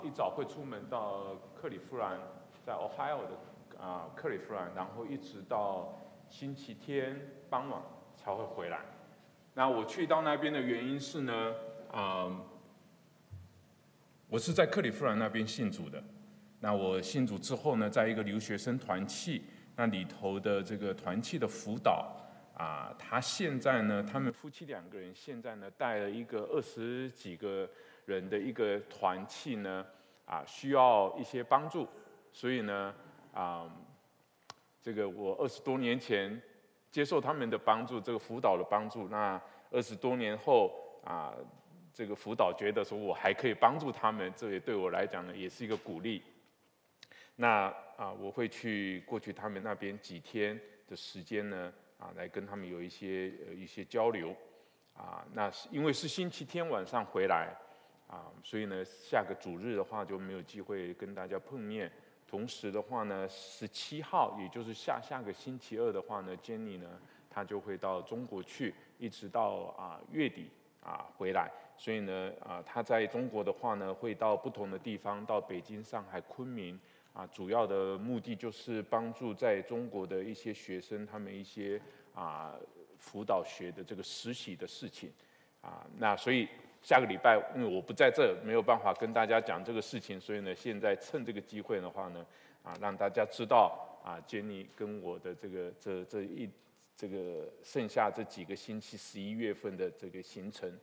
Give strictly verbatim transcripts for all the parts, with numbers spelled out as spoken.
一早会出门到克利夫兰，在 Ohio 的啊、克利夫兰，然后一直到星期天傍晚才会回来。那我去到那边的原因是呢，啊、我是在克利夫兰那边信主的。那我信主之后呢，在一个留学生团契，那里头的这个团契的辅导啊，他现在呢，他们夫妻两个人现在呢带了一个二十几个人的一个团契呢，啊，需要一些帮助，所以呢，啊，这个我二十多年前接受他们的帮助，这个辅导的帮助，那二十多年后啊，这个辅导觉得说我还可以帮助他们，这也对我来讲呢，也是一个鼓励。那啊，我会去过去他们那边几天的时间呢，啊，来跟他们有一些呃一些交流，啊，那因为是星期天晚上回来，啊，所以呢，下个主日的话就没有机会跟大家碰面。同时的话呢，十七号，也就是下下个星期二的话呢，Jenny 呢，她就会到中国去，一直到啊月底啊回来。所以呢，啊，她在中国的话呢，会到不同的地方，到北京、上海、昆明。啊，主要的目的就是帮助在中国的一些学生，他们一些啊辅导学的这个实习的事情，啊，那所以下个礼拜，因为我不在这，没有办法跟大家讲这个事情，所以呢，现在趁这个机会的话呢，啊，让大家知道啊，Jenny 跟我的这个这这一这个剩下这几个星期，十一月份的这个行程，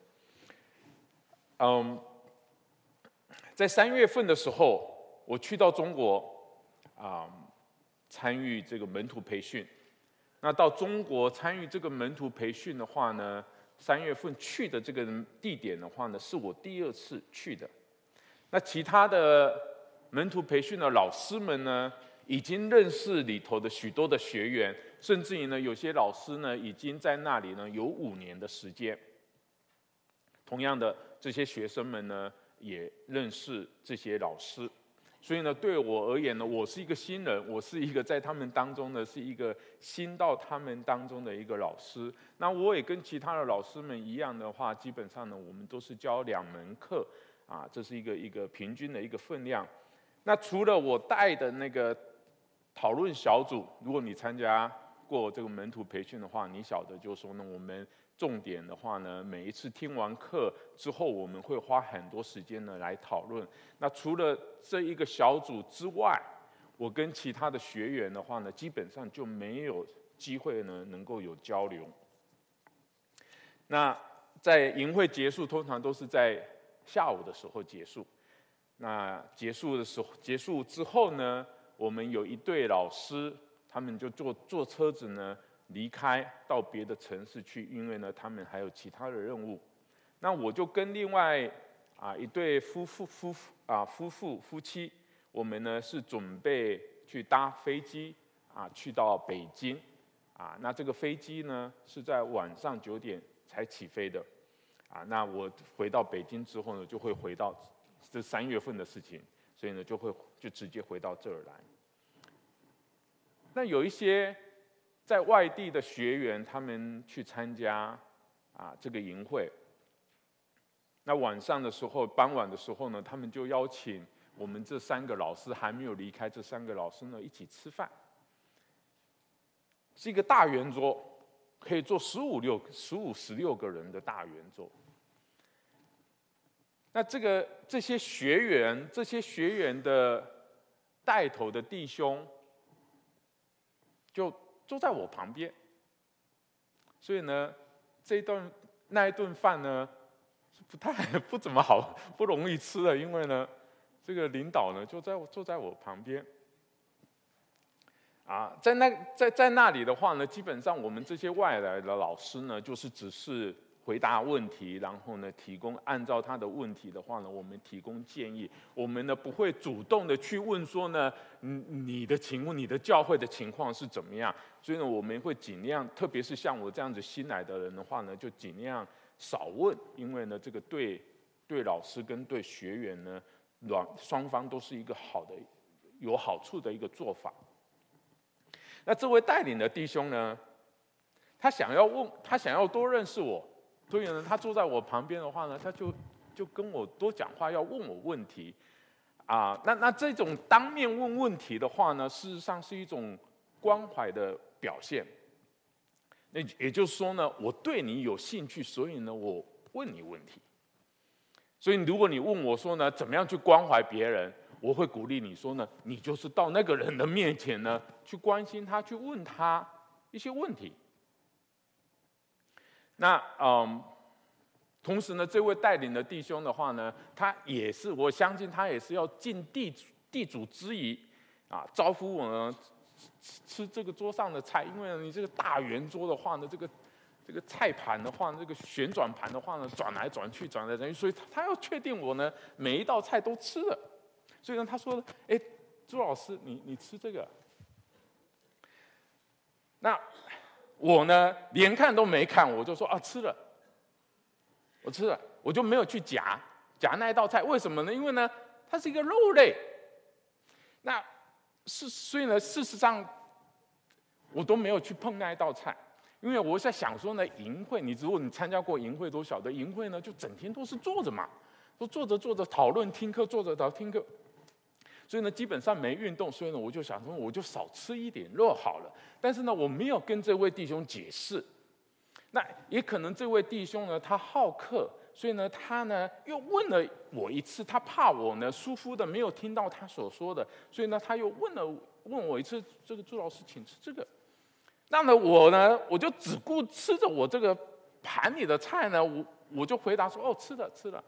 嗯，在三月份的时候。我去到中国啊，参与这个门徒培训。那到中国参与这个门徒培训的话呢，三月份去的这个地点的话呢，是我第二次去的。那其他的门徒培训的老师们呢，已经认识里头的许多的学员，甚至于呢，有些老师呢，已经在那里呢有五年的时间。同样的，这些学生们呢，也认识这些老师。所以呢，对我而言呢，我是一个新人，我是一个在他们当中呢，是一个新到他们当中的一个老师。那我也跟其他的老师们一样的话，基本上呢，我们都是教两门课，啊，这是一个一个平均的一个分量。那除了我带的那个讨论小组，如果你参加过这个门徒培训的话，你晓得就是说呢，我们重点的话呢，每一次听完课之后，我们会花很多时间呢来讨论。那除了这一个小组之外，我跟其他的学员的话呢，基本上就没有机会呢能够有交流。那在营会结束，通常都是在下午的时候结束。那结束的时候，结束之后呢，我们有一对老师，他们就坐坐车子呢。离开到别的城市去，因为呢，他们还有其他的任务。那我就跟另外啊一对夫妇夫妇啊夫妇夫妻，我们呢是准备去搭飞机啊去到北京啊。那这个飞机呢是在晚上九点才起飞的啊。那我回到北京之后呢，就会回到这三月份的事情，所以呢就会就直接回到这儿来。那有一些。在外地的学员，他们去参加啊这个营会。那晚上的时候，傍晚的时候呢，他们就邀请我们这三个老师还没有离开，这三个老师呢一起吃饭。是一个大圆桌，可以坐十五六、十五十六个人的大圆桌。那这个这些学员，这些学员的带头的弟兄，就。坐在我旁边，所以呢，这一顿那一顿饭呢，是不太不怎么好，不容易吃的，因为呢，这个领导呢就在坐在我旁边，啊，在那在在那里的话呢，基本上我们这些外来的老师呢，就是只是回答问题，然后呢，提供按照他的问题的话呢，我们提供建议。我们呢不会主动的去问说呢，你的情况、你的教会的情况是怎么样。所以呢，我们会尽量，特别是像我这样子新来的人的话呢，就尽量少问，因为呢，这个对对老师跟对学员呢，双双方都是一个好的、有好处的一个做法。那这位带领的弟兄呢，他想要问，他想要多认识我。所以呢，他坐在我旁边的话呢，他就就跟我多讲话，要问我问题。 啊，那那这种当面问问题的话呢，事实上是一种关怀的表现。那也就是说呢，我对你有兴趣，所以呢，我问你问题。所以如果你问我说呢，怎么样去关怀别人，我会鼓励你说呢，你就是到那个人的面前呢，去关心他，去问他一些问题。那嗯。同时呢，这位带领的弟兄的话呢，他也是，我相信他也是要尽地地主之谊啊，招呼我呢吃吃这个桌上的菜，因为你这个大圆桌的话呢，这个这个菜盘的话，这个旋转盘的话呢，转来转去，转来转去，所以他他要确定我呢每一道菜都吃了，所以呢，他说，哎，朱老师，你你吃这个，那我呢连看都没看，我就说啊吃了。我吃了，我就没有去夹夹那一道菜，为什么呢？因为呢，它是一个肉类。那是所以呢，事实上我都没有去碰那一道菜，因为我在想说呢，营会，你如果你参加过营会，都晓得营会呢，就整天都是坐着嘛，都坐着坐着讨论听课，坐着讨听课，所以呢，基本上没运动，所以呢，我就想说，我就少吃一点肉好了。但是呢，我没有跟这位弟兄解释。那也可能这位弟兄呢，他好客，所以呢，他呢又问了我一次，他怕我呢疏忽的没有听到他所说的，所以呢，他又问了问我一次，这个朱老师，请吃这个。那么我呢，我就只顾吃着我这个盘里的菜呢，我我就回答说，哦，吃了吃了。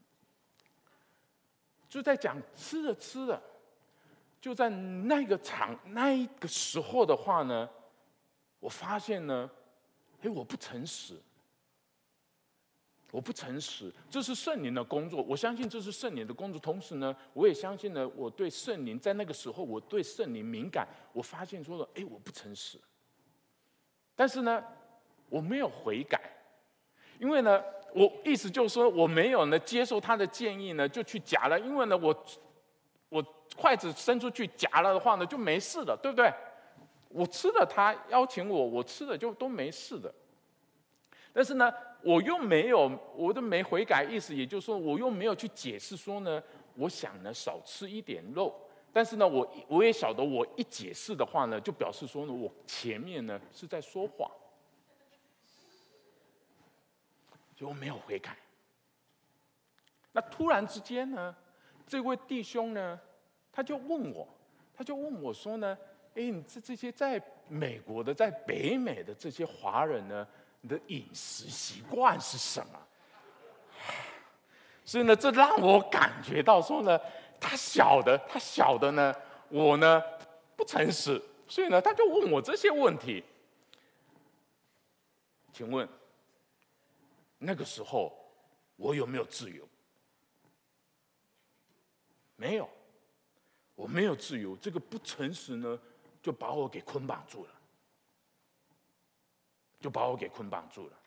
就在讲吃了吃了，就在那个场那一个时候的话呢，我发现呢。哎，我不诚实，我不诚实，这是圣灵的工作。我相信这是圣灵的工作，同时呢，我也相信呢，我对圣灵在那个时候，我对圣灵敏感。我发现说了，哎，我不诚实，但是呢，我没有悔改，因为呢，我意思就是说，我没有呢接受他的建议呢，就去夹了。因为呢，我我筷子伸出去夹了的话呢，就没事了，对不对？我吃了，他邀请我，我吃了就都没事的。但是呢，我又没有，我都没悔改，意思也就是说，我又没有去解释说呢，我想呢少吃一点肉。但是呢，我我也晓得，我一解释的话呢，就表示说呢，我前面呢是在说谎，所以我没有悔改。那突然之间呢，这位弟兄呢，他就问我，他就问我说呢。哎，你这这些在美国的、在北美的这些华人呢，你的饮食习惯是什么？所以呢，这让我感觉到说呢，他晓得，他晓得呢，我呢不诚实，所以呢，他就问我这些问题。请问，那个时候我有没有自由？没有，我没有自由。这个不诚实呢？就把我给捆绑住了，就把我给捆绑住了。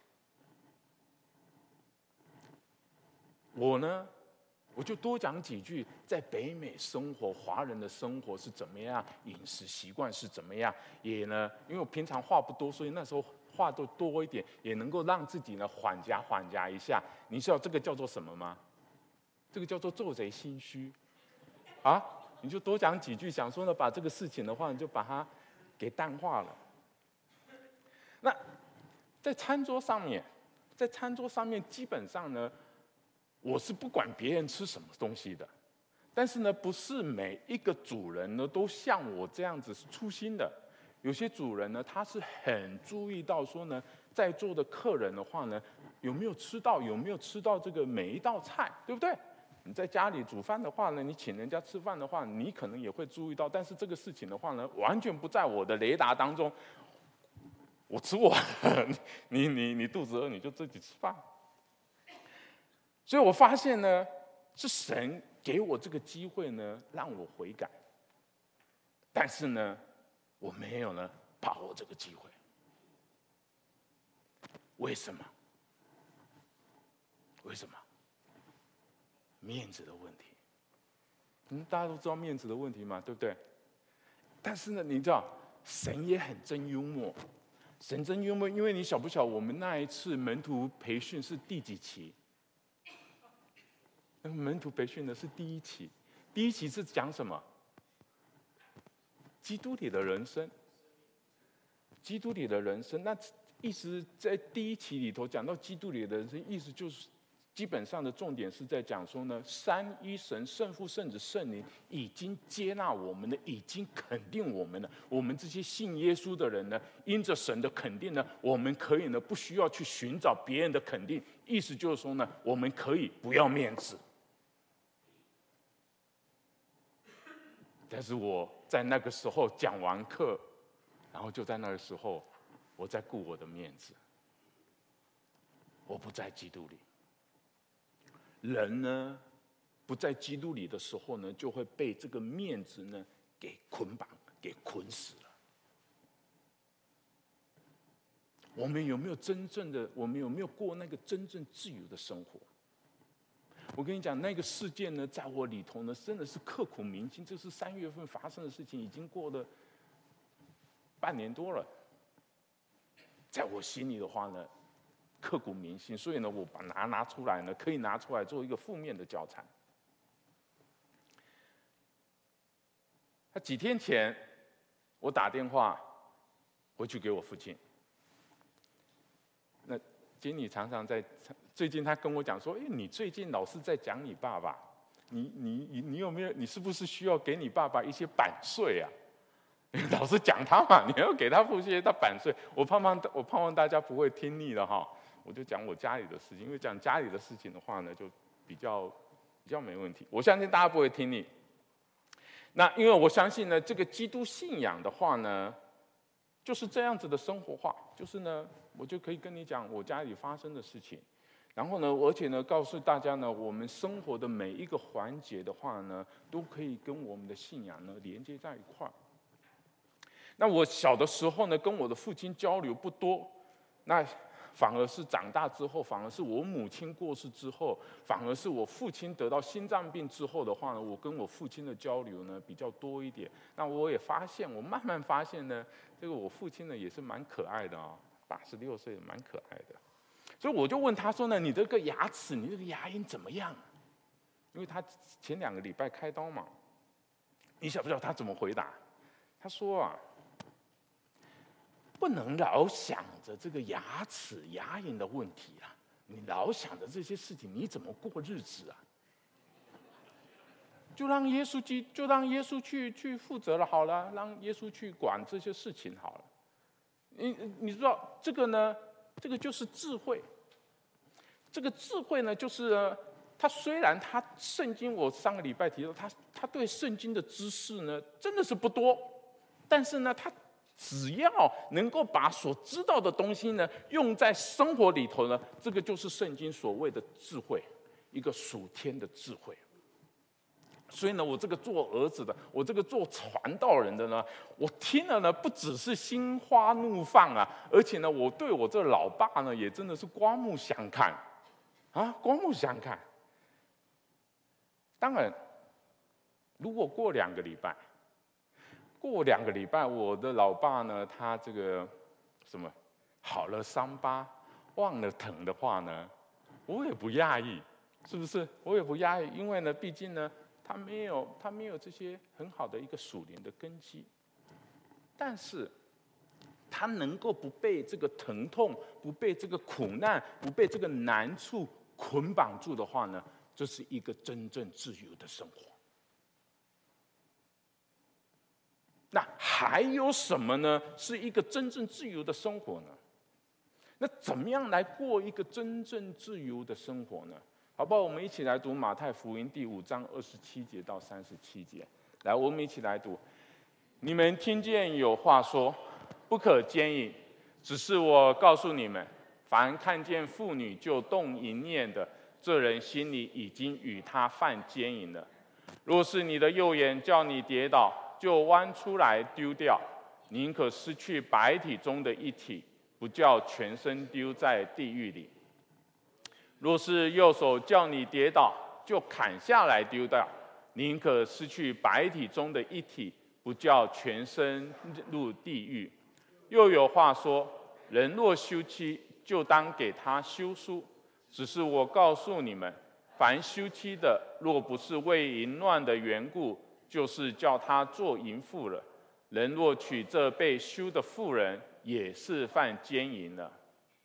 我呢，我就多讲几句，在北美生活，华人的生活是怎么样，饮食习惯是怎么样。也呢，因为我平常话不多，所以那时候话都多一点，也能够让自己呢缓夹缓夹一下。你知道这个叫做什么吗？这个叫做做贼心虚，啊？你就多讲几句，想说呢，把这个事情的话，你就把它给淡化了。那在餐桌上面，在餐桌上面，基本上呢，我是不管别人吃什么东西的。但是呢，不是每一个主人呢都像我这样子是粗心的。有些主人呢，他是很注意到说呢，在座的客人的话呢，有没有吃到，有没有吃到这个每一道菜，对不对？你在家里煮饭的话呢，你请人家吃饭的话，你可能也会注意到，但是这个事情的话呢，完全不在我的雷达当中。我吃我，你你你肚子饿你就自己吃饭。所以我发现呢，是神给我这个机会呢，让我悔改。但是呢，我没有呢把握这个机会。为什么？为什么？面子的问题，嗯，大家都知道面子的问题嘛，对不对？但是呢，你知道，神也很真幽默，神真幽默，因为你晓不晓，我们那一次门徒培训是第几期？那个门徒培训的是第一期， 第一期是讲什么？基督里的人生。基督里的人生，那意思在第一期里头讲到基督里的人生，意思就是基本上的重点是在讲说呢，三一神圣父、圣子、圣灵已经接纳我们了，已经肯定我们了。我们这些信耶稣的人呢，因着神的肯定呢，我们可以呢不需要去寻找别人的肯定。意思就是说呢，我们可以不要面子。但是我在那个时候讲完课，然后就在那个时候，我在顾我的面子，我不在基督里。人呢，不在基督里的时候呢，就会被这个面子呢给捆绑、给捆死了。我们有没有真正的？我们有没有过那个真正自由的生活？我跟你讲，那个事件呢，在我里头呢，真的是刻骨铭心。这是三月份发生的事情，已经过了半年多了。在我心里的话呢，刻骨铭心。所以呢，我把它拿出来呢，可以拿出来做一个负面的教材。他几天前，我打电话回去给我父亲。那经理常常在。最近他跟我讲说：“哎，你最近老是在讲你爸爸，你你你你有没有？你是不是需要给你爸爸一些版税啊？老是讲他嘛，你要给他付一些他版税。我盼望我盼望大家不会听腻了哈，我就讲我家里的事情，因为讲家里的事情的话呢，就比较比较没问题。我相信大家不会听腻。那因为我相信呢，这个基督信仰的话呢，就是这样子的生活化，就是呢，我就可以跟你讲我家里发生的事情。”然后呢，而且呢，告诉大家呢，我们生活的每一个环节的话呢，都可以跟我们的信仰呢连接在一块儿。那我小的时候呢，跟我的父亲交流不多，那反而是长大之后，反而是我母亲过世之后，反而是我父亲得到心脏病之后的话呢，我跟我父亲的交流呢比较多一点。那我也发现，我慢慢发现呢，这个我父亲呢也是蛮可爱的啊，八十六岁蛮可爱的。所以我就问他说呢：“你这个牙齿，你这个牙龈怎么样？”因为他前两个礼拜开刀嘛。你晓不晓得他怎么回答？他说啊，不能老想着这个牙齿、牙龈的问题啊，你老想着这些事情，你怎么过日子啊？就让耶稣基，就让耶稣去去负责了，好了，让耶稣去管这些事情好了。你你知道这个呢？这个就是智慧。这个智慧呢，就是呢，他虽然他圣经，我上个礼拜提到他，他对圣经的知识呢，真的是不多，但是呢，他只要能够把所知道的东西呢，用在生活里头呢，这个就是圣经所谓的智慧，一个属天的智慧。所以呢，我这个做儿子的，我这个做传道人的呢，我听了呢，不只是心花怒放啊，而且呢，我对我这老爸呢，也真的是刮目相看，啊，刮目相看。当然，如果过两个礼拜，过两个礼拜，我的老爸呢，他这个什么好了伤疤忘了疼的话呢，我也不讶异，是不是？我也不讶异，因为呢，毕竟呢。他没有，他没有这些很好的一个属灵的根基，但是，他能够不被这个疼痛、不被这个苦难、不被这个难处捆绑住的话呢，这是一个真正自由的生活。那还有什么呢？是一个真正自由的生活呢？那怎么样来过一个真正自由的生活呢？好不好？我们一起来读马太福音第五章二十七节到三十七节。来，我们一起来读。你们听见有话说，不可奸淫。只是我告诉你们，凡看见妇女就动淫念的，这人心里已经与他犯奸淫了。若是你的右眼叫你跌倒，就弯出来丢掉，宁可失去百体中的一体，不叫全身丢在地狱里。若是右手叫你跌倒，就砍下来丢掉，宁可失去百体中的一体，不叫全身入地狱。又有话说，人若休妻，就当给他休书。只是我告诉你们，凡休妻的， 若不是为淫乱的缘故，就是叫他做淫妇了。人若娶这被休的妇人，也是犯奸淫了。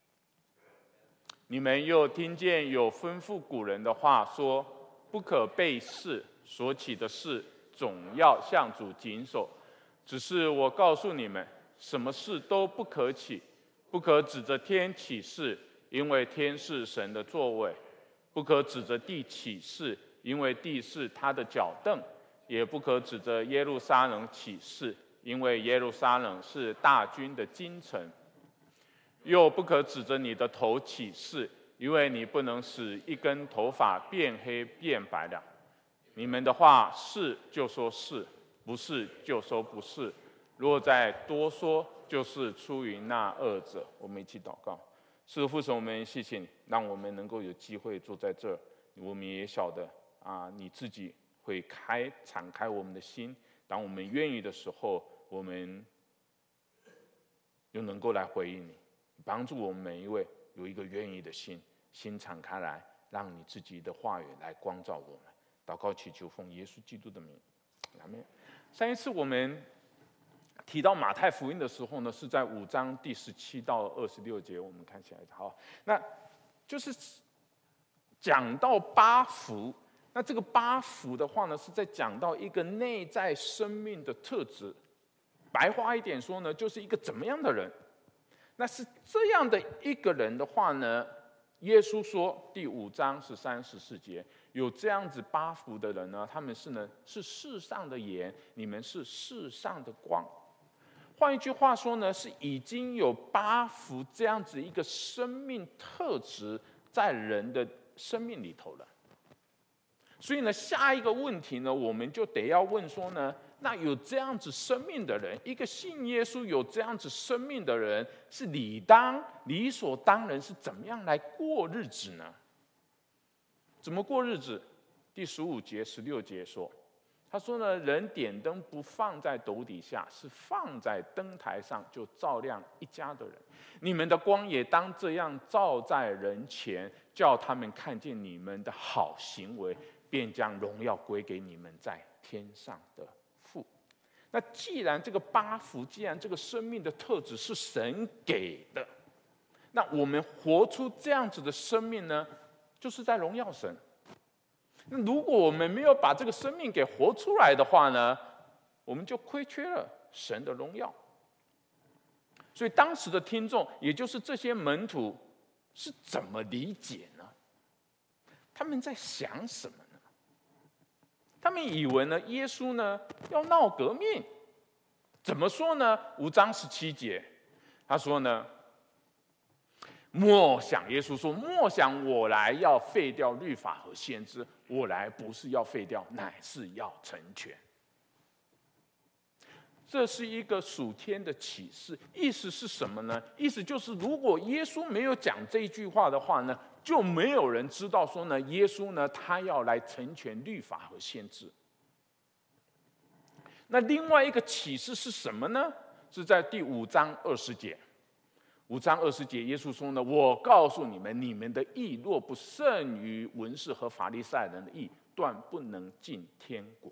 你们又听见有吩咐古人的话说，不可背誓，所起的事总要向主谨守。只是我告诉你们，什么事都不可起，不可指着天起誓，因为天是神的座位；不可指着地起誓，因为地是他的脚凳；也不可指着耶路撒冷起誓，因为耶路撒冷是大军的京城；又不可指着你的头起誓，因为你不能使一根头发变黑变白了。你们的话是就说是，不是就说不是。若再多说，就是出于那恶者。我们一起祷告。是父神，我们谢谢你，让我们能够有机会坐在这儿。我们也晓得啊，你自己会开敞开我们的心，当我们愿意的时候，我们又能够来回应你，帮助我们每一位有一个愿意的心，心敞开来，让你自己的话语来光照我们。祷告祈求奉耶稣基督的名，阿们。上一次我们提到马太福音的时候呢，是在五章第十七到二十六节，我们看起来好，那就是讲到八福。那这个八福的话呢，是在讲到一个内在生命的特质。白话一点说呢，就是一个怎么样的人。那是这样的一个人的话呢，耶稣说第五章十三十四节，有这样子八福的人呢，他们是呢是世上的盐，你们是世上的光。换一句话说呢，是已经有八福这样子一个生命特质在人的生命里头了。所以呢，下一个问题呢，我们就得要问说呢，那有这样子生命的人，一个信耶稣有这样子生命的人，是理当理所当然是怎么样来过日子呢？怎么过日子？第十五节、十六节说，他说呢，人点灯不放在斗底下，是放在灯台上，就照亮一家的人。你们的光也当这样照在人前，叫他们看见你们的好行为，便将荣耀归给你们在天上的父。那既然这个八福，既然这个生命的特质是神给的，那我们活出这样子的生命呢，就是在荣耀神。那如果我们没有把这个生命给活出来的话呢，我们就亏缺了神的荣耀。所以当时的听众，也就是这些门徒，是怎么理解呢？他们在想什么呢？他们以为呢，耶稣呢要闹革命。怎么说呢？五章十七节，他说呢，莫想，耶稣说，莫想我来要废掉律法和先知，我来不是要废掉，乃是要成全。这是一个属天的启示，意思是什么呢？意思就是，如果耶稣没有讲这一句话的话呢，就没有人知道说呢，耶稣呢他要来成全律法和先知。那另外一个启示是什么呢？是在第五章二十节。五章二十节，耶稣说呢：“我告诉你们，你们的义若不胜于文士和法利赛人的义，断不能进天国。”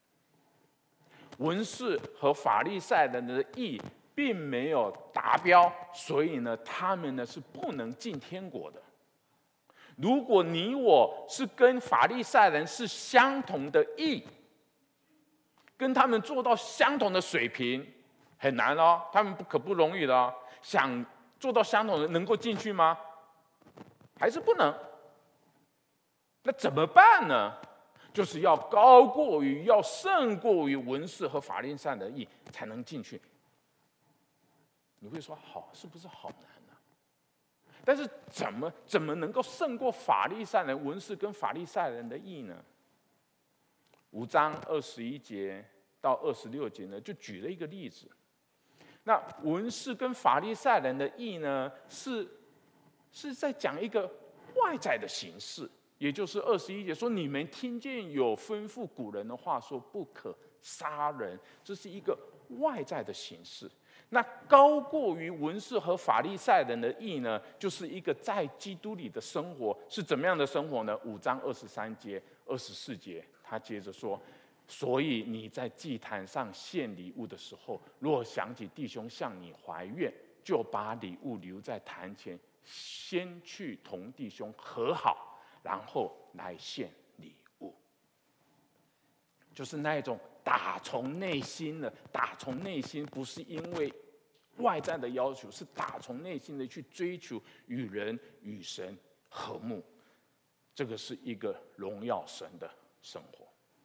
文士和法利赛人的义并没有达标，所以呢，他们呢是不能进天国的。如果你我是跟法利赛人是相同的义，跟他们做到相同的水平，很难哦，他们可不容易的哦。想做到相同的，能够进去吗？还是不能？那怎么办呢？就是要高过于，要胜过于文士和法利赛人的义，才能进去。你会说好，是不是好难呢？但是怎么怎么能够胜过法利赛人、文士跟法利赛人的义呢？五章二十一节到二十六节呢，就举了一个例子。那文士跟法利赛人的义呢，是是在讲一个外在的形式。也就是二十一节说，你们听见有吩咐古人的话说不可杀人，这是一个外在的形式。那高过于文士和法利赛人的义呢，就是一个在基督里的生活是怎么样的生活呢？五章二十三节、 二十四节，他接着说：所以你在祭坛上献礼物的时候，若想起弟兄向你怀怨，就把礼物留在坛前，先去同弟兄和好，然后来献礼物。就是那一种打从内心的，打从内心，不是因为外在的要求，是打从内心的去追求与人与神和睦。这个是一个荣耀神的生活。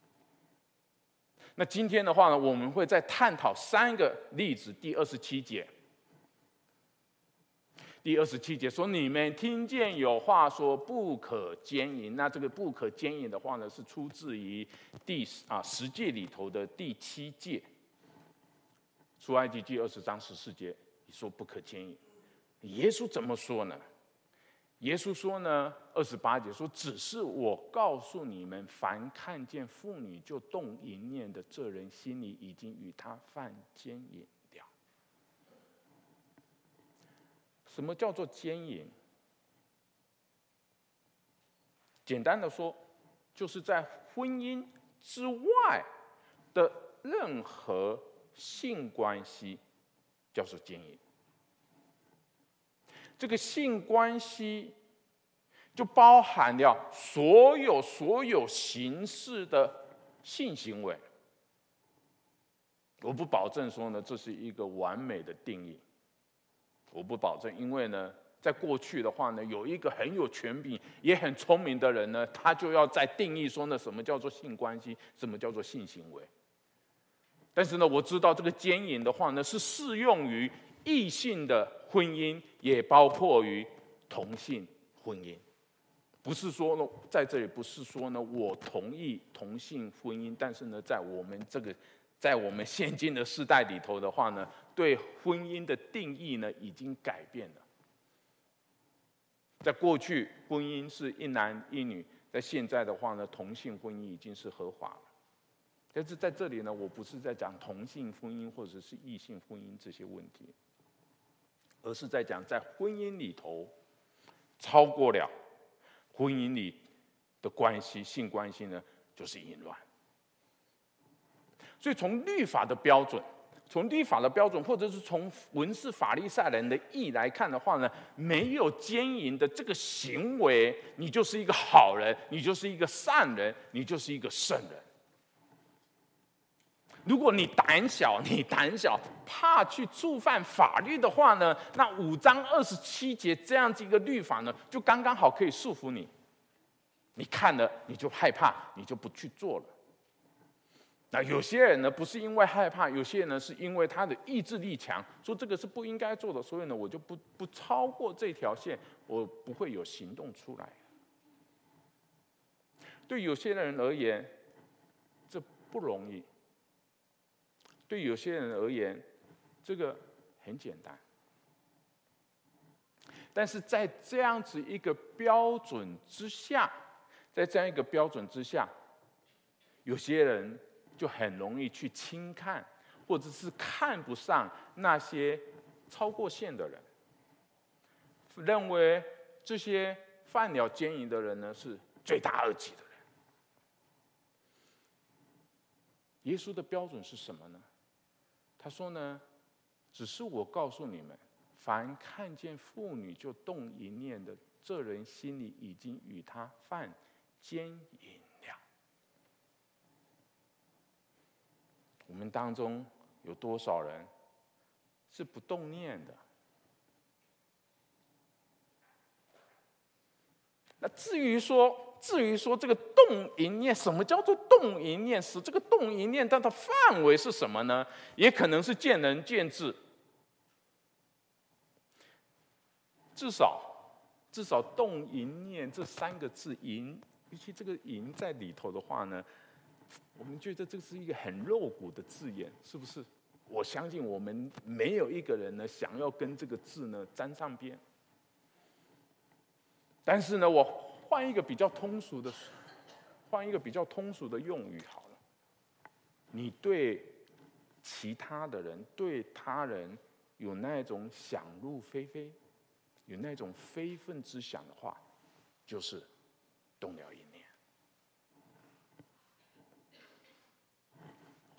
那今天的话呢，我们会再探讨三个例子。第二十七节，第二十七节说：你们听见有话说不可奸淫。那这个不可奸淫的话呢，是出自于第啊十诫里头的第七诫。出埃及记二十章十四节说不可奸淫。耶稣怎么说呢？耶稣说呢，二十八节说：只是我告诉你们，凡看见妇女就动淫念的，这人心里已经与她犯奸淫了。什么叫做奸淫？简单的说，就是在婚姻之外的任何性关系叫做奸淫。这个性关系就包含了所有所有形式的性行为。我不保证说呢，这是一个完美的定义。我不保证，因为呢，在过去的话呢，有一个很有权柄也很聪明的人呢，他就要在定义说呢，什么叫做性关系，什么叫做性行为。但是呢，我知道这个奸淫的话呢，是适用于异性的婚姻，也包括于同性婚姻。不是说呢，在这里不是说呢，我同意同性婚姻，但是呢，在我们这个，在我们现今的时代里头的话呢，对婚姻的定义呢，已经改变了。在过去，婚姻是一男一女；在现在的话呢，同性婚姻已经是合法了。但是在这里呢，我不是在讲同性婚姻或者是异性婚姻这些问题，而是在讲在婚姻里头超过了婚姻里的关系，性关系呢，就是淫乱。所以从律法的标准，从律法的标准，或者是从文士法利赛人的意来看的话呢，没有奸淫的这个行为，你就是一个好人，你就是一个善人，你就是一个圣人。如果你胆小，你胆小，怕去触犯法律的话呢，那五章二十七节这样子一个律法呢，就刚刚好可以束缚你。你看了你就害怕，你就不去做了。那有些人呢，不是因为害怕，有些人呢是因为他的意志力强，说这个是不应该做的，所以呢，我就不不超过这条线，我不会有行动出来。对有些人而言，这不容易。对有些人而言，这个很简单。但是在这样子一个标准之下，在这样一个标准之下，有些人就很容易去轻看，或者是看不上那些超过线的人，认为这些犯了奸淫的人呢是罪大恶极的人。耶稣的标准是什么呢？他说呢，只是我告诉你们，凡看见妇女就动淫念的，这人心里已经与他犯奸淫了。我们当中有多少人是不动念的？那至于说，至于说这个动淫念，什么叫做动淫念？是这个动淫念它的范围是什么呢？也可能是见仁见智。至少，至少动淫念这三个字，淫，尤其这个淫在里头的话呢，我们觉得这是一个很肉骨的字眼，是不是？我相信我们没有一个人呢想要跟这个字呢沾上边。但是呢，我换一个比较通俗的，换一个比较通俗的用语好了。你对其他的人，对他人有那种想入非非，有那种非分之想的话，就是动了淫念。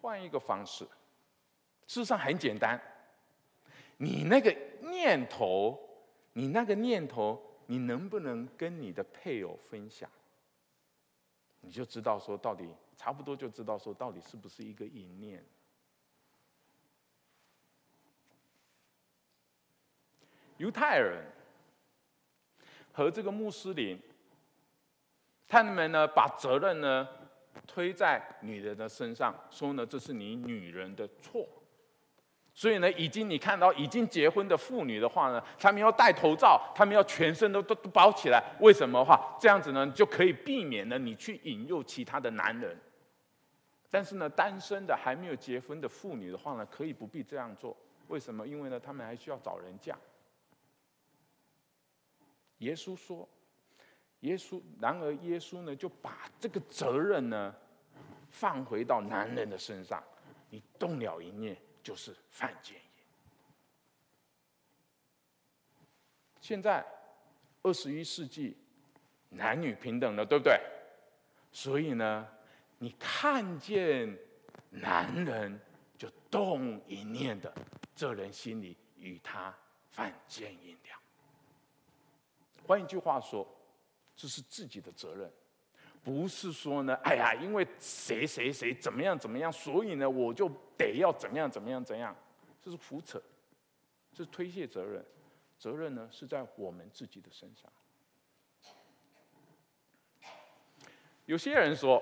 换一个方式，事实上很简单，你那个念头，你那个念头，你能不能跟你的配偶分享？你就知道说到底，差不多就知道说到底是不是一个淫念。犹太人和这个穆斯林，他们呢把责任呢推在女人的身上，说呢这是你女人的错。所以呢，已经你看到已经结婚的妇女的话呢，她们要戴头罩，她们要全身都都都包起来。为什么的话，这样子呢就可以避免呢你去引诱其他的男人。但是呢，单身的还没有结婚的妇女的话呢，可以不必这样做。为什么？因为呢，她们还需要找人嫁。耶稣说，耶稣，然而耶稣呢就把这个责任呢放回到男人的身上，你动了一念就是犯奸淫。现在二十一世纪，男女平等了，对不对？所以呢，你看见男人就动一念的，这人心里与他犯奸淫了。换一句话说，这是自己的责任，不是说呢，哎呀，因为谁谁谁怎么样怎么样，所以呢，我就得要怎么样怎么样怎样，这是胡扯，这是推卸责任。责任呢是在我们自己的身上。有些人说，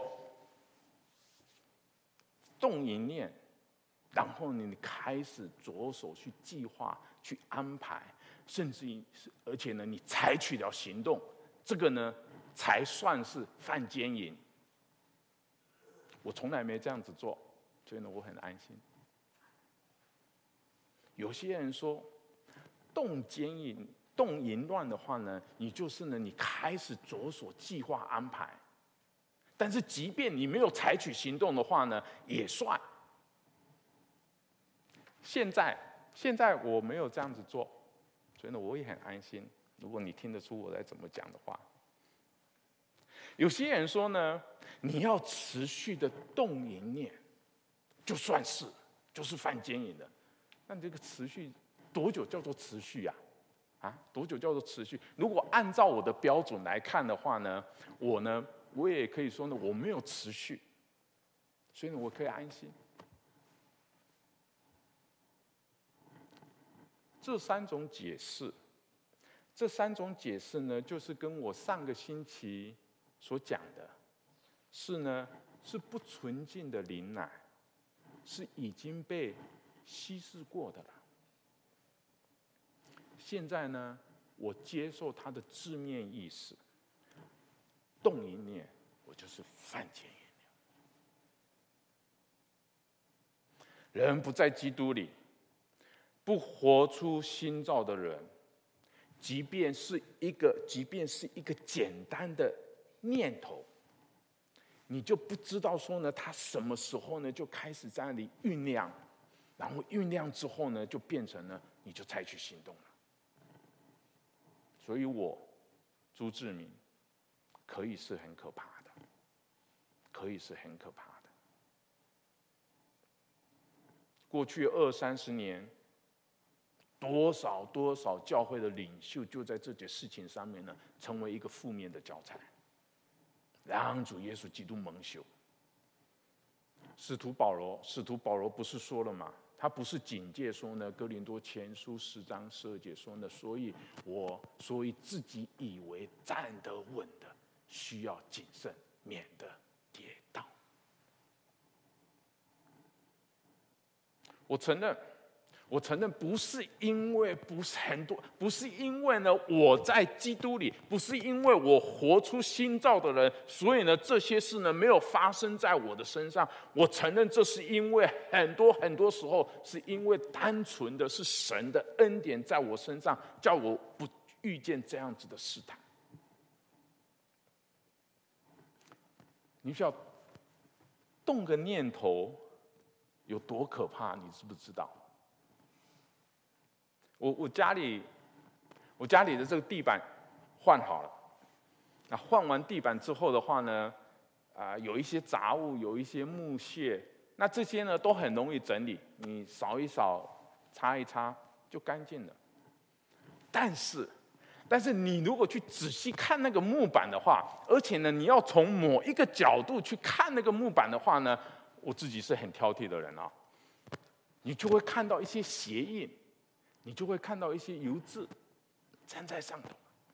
动一念，然后你开始着手去计划、去安排。甚至于，而且呢，你采取了行动，这个呢，才算是犯奸淫。我从来没这样子做，所以呢，我很安心。有些人说，动奸淫、动淫乱的话呢，你就是呢，你开始着手计划安排，但是即便你没有采取行动的话呢，也算。现在，现在我没有这样子做。所以呢，我也很安心。如果你听得出我在怎么讲的话，有些人说呢，你要持续的动淫念，就算是就是犯奸淫的。那你这个持续多久叫做持续啊？啊，多久叫做持续？如果按照我的标准来看的话呢，我呢，我也可以说呢，我没有持续，所以呢，我可以安心。这三种解释，这三种解释呢，就是跟我上个星期所讲的，是呢，是不纯净的灵奶，是已经被稀释过的了。现在呢，我接受它的字面意思，动一念，我就是犯奸淫了。人不在基督里，不活出新造的人，即便是一个，即便是一个简单的念头，你就不知道说呢，他什么时候呢就开始在那里酝酿，然后酝酿之后呢，就变成了你就采取行动了。所以我朱志明可以是很可怕的，可以是很可怕的。过去二三十年。多少多少教会的领袖就在这件事情上面呢，成为一个负面的教材，让主耶稣基督蒙羞。使徒保罗，使徒保罗不是说了吗？他不是警戒说呢，哥林多前书十章十二节说呢，所以我所以自己以为站得稳的，需要谨慎，免得跌倒。我承认。我承认，不是因为不是很多，不是因为呢我在基督里，不是因为我活出新造的人，所以呢这些事呢没有发生在我的身上。我承认，这是因为很多很多时候，是因为单纯的是神的恩典在我身上，叫我不遇见这样子的试探。你需要动个念头有多可怕，你知不知道？我我家里，我家里的这个地板换好了，那换完地板之后的话呢，啊、呃，有一些杂物，有一些木屑那这些呢都很容易整理，你扫一扫、擦一擦就干净了。但是，但是你如果去仔细看那个木板的话，而且呢，你要从某一个角度去看那个木板的话呢，我自己是很挑剔的人啊，你就会看到一些鞋印，你就会看到一些油渍粘在上头。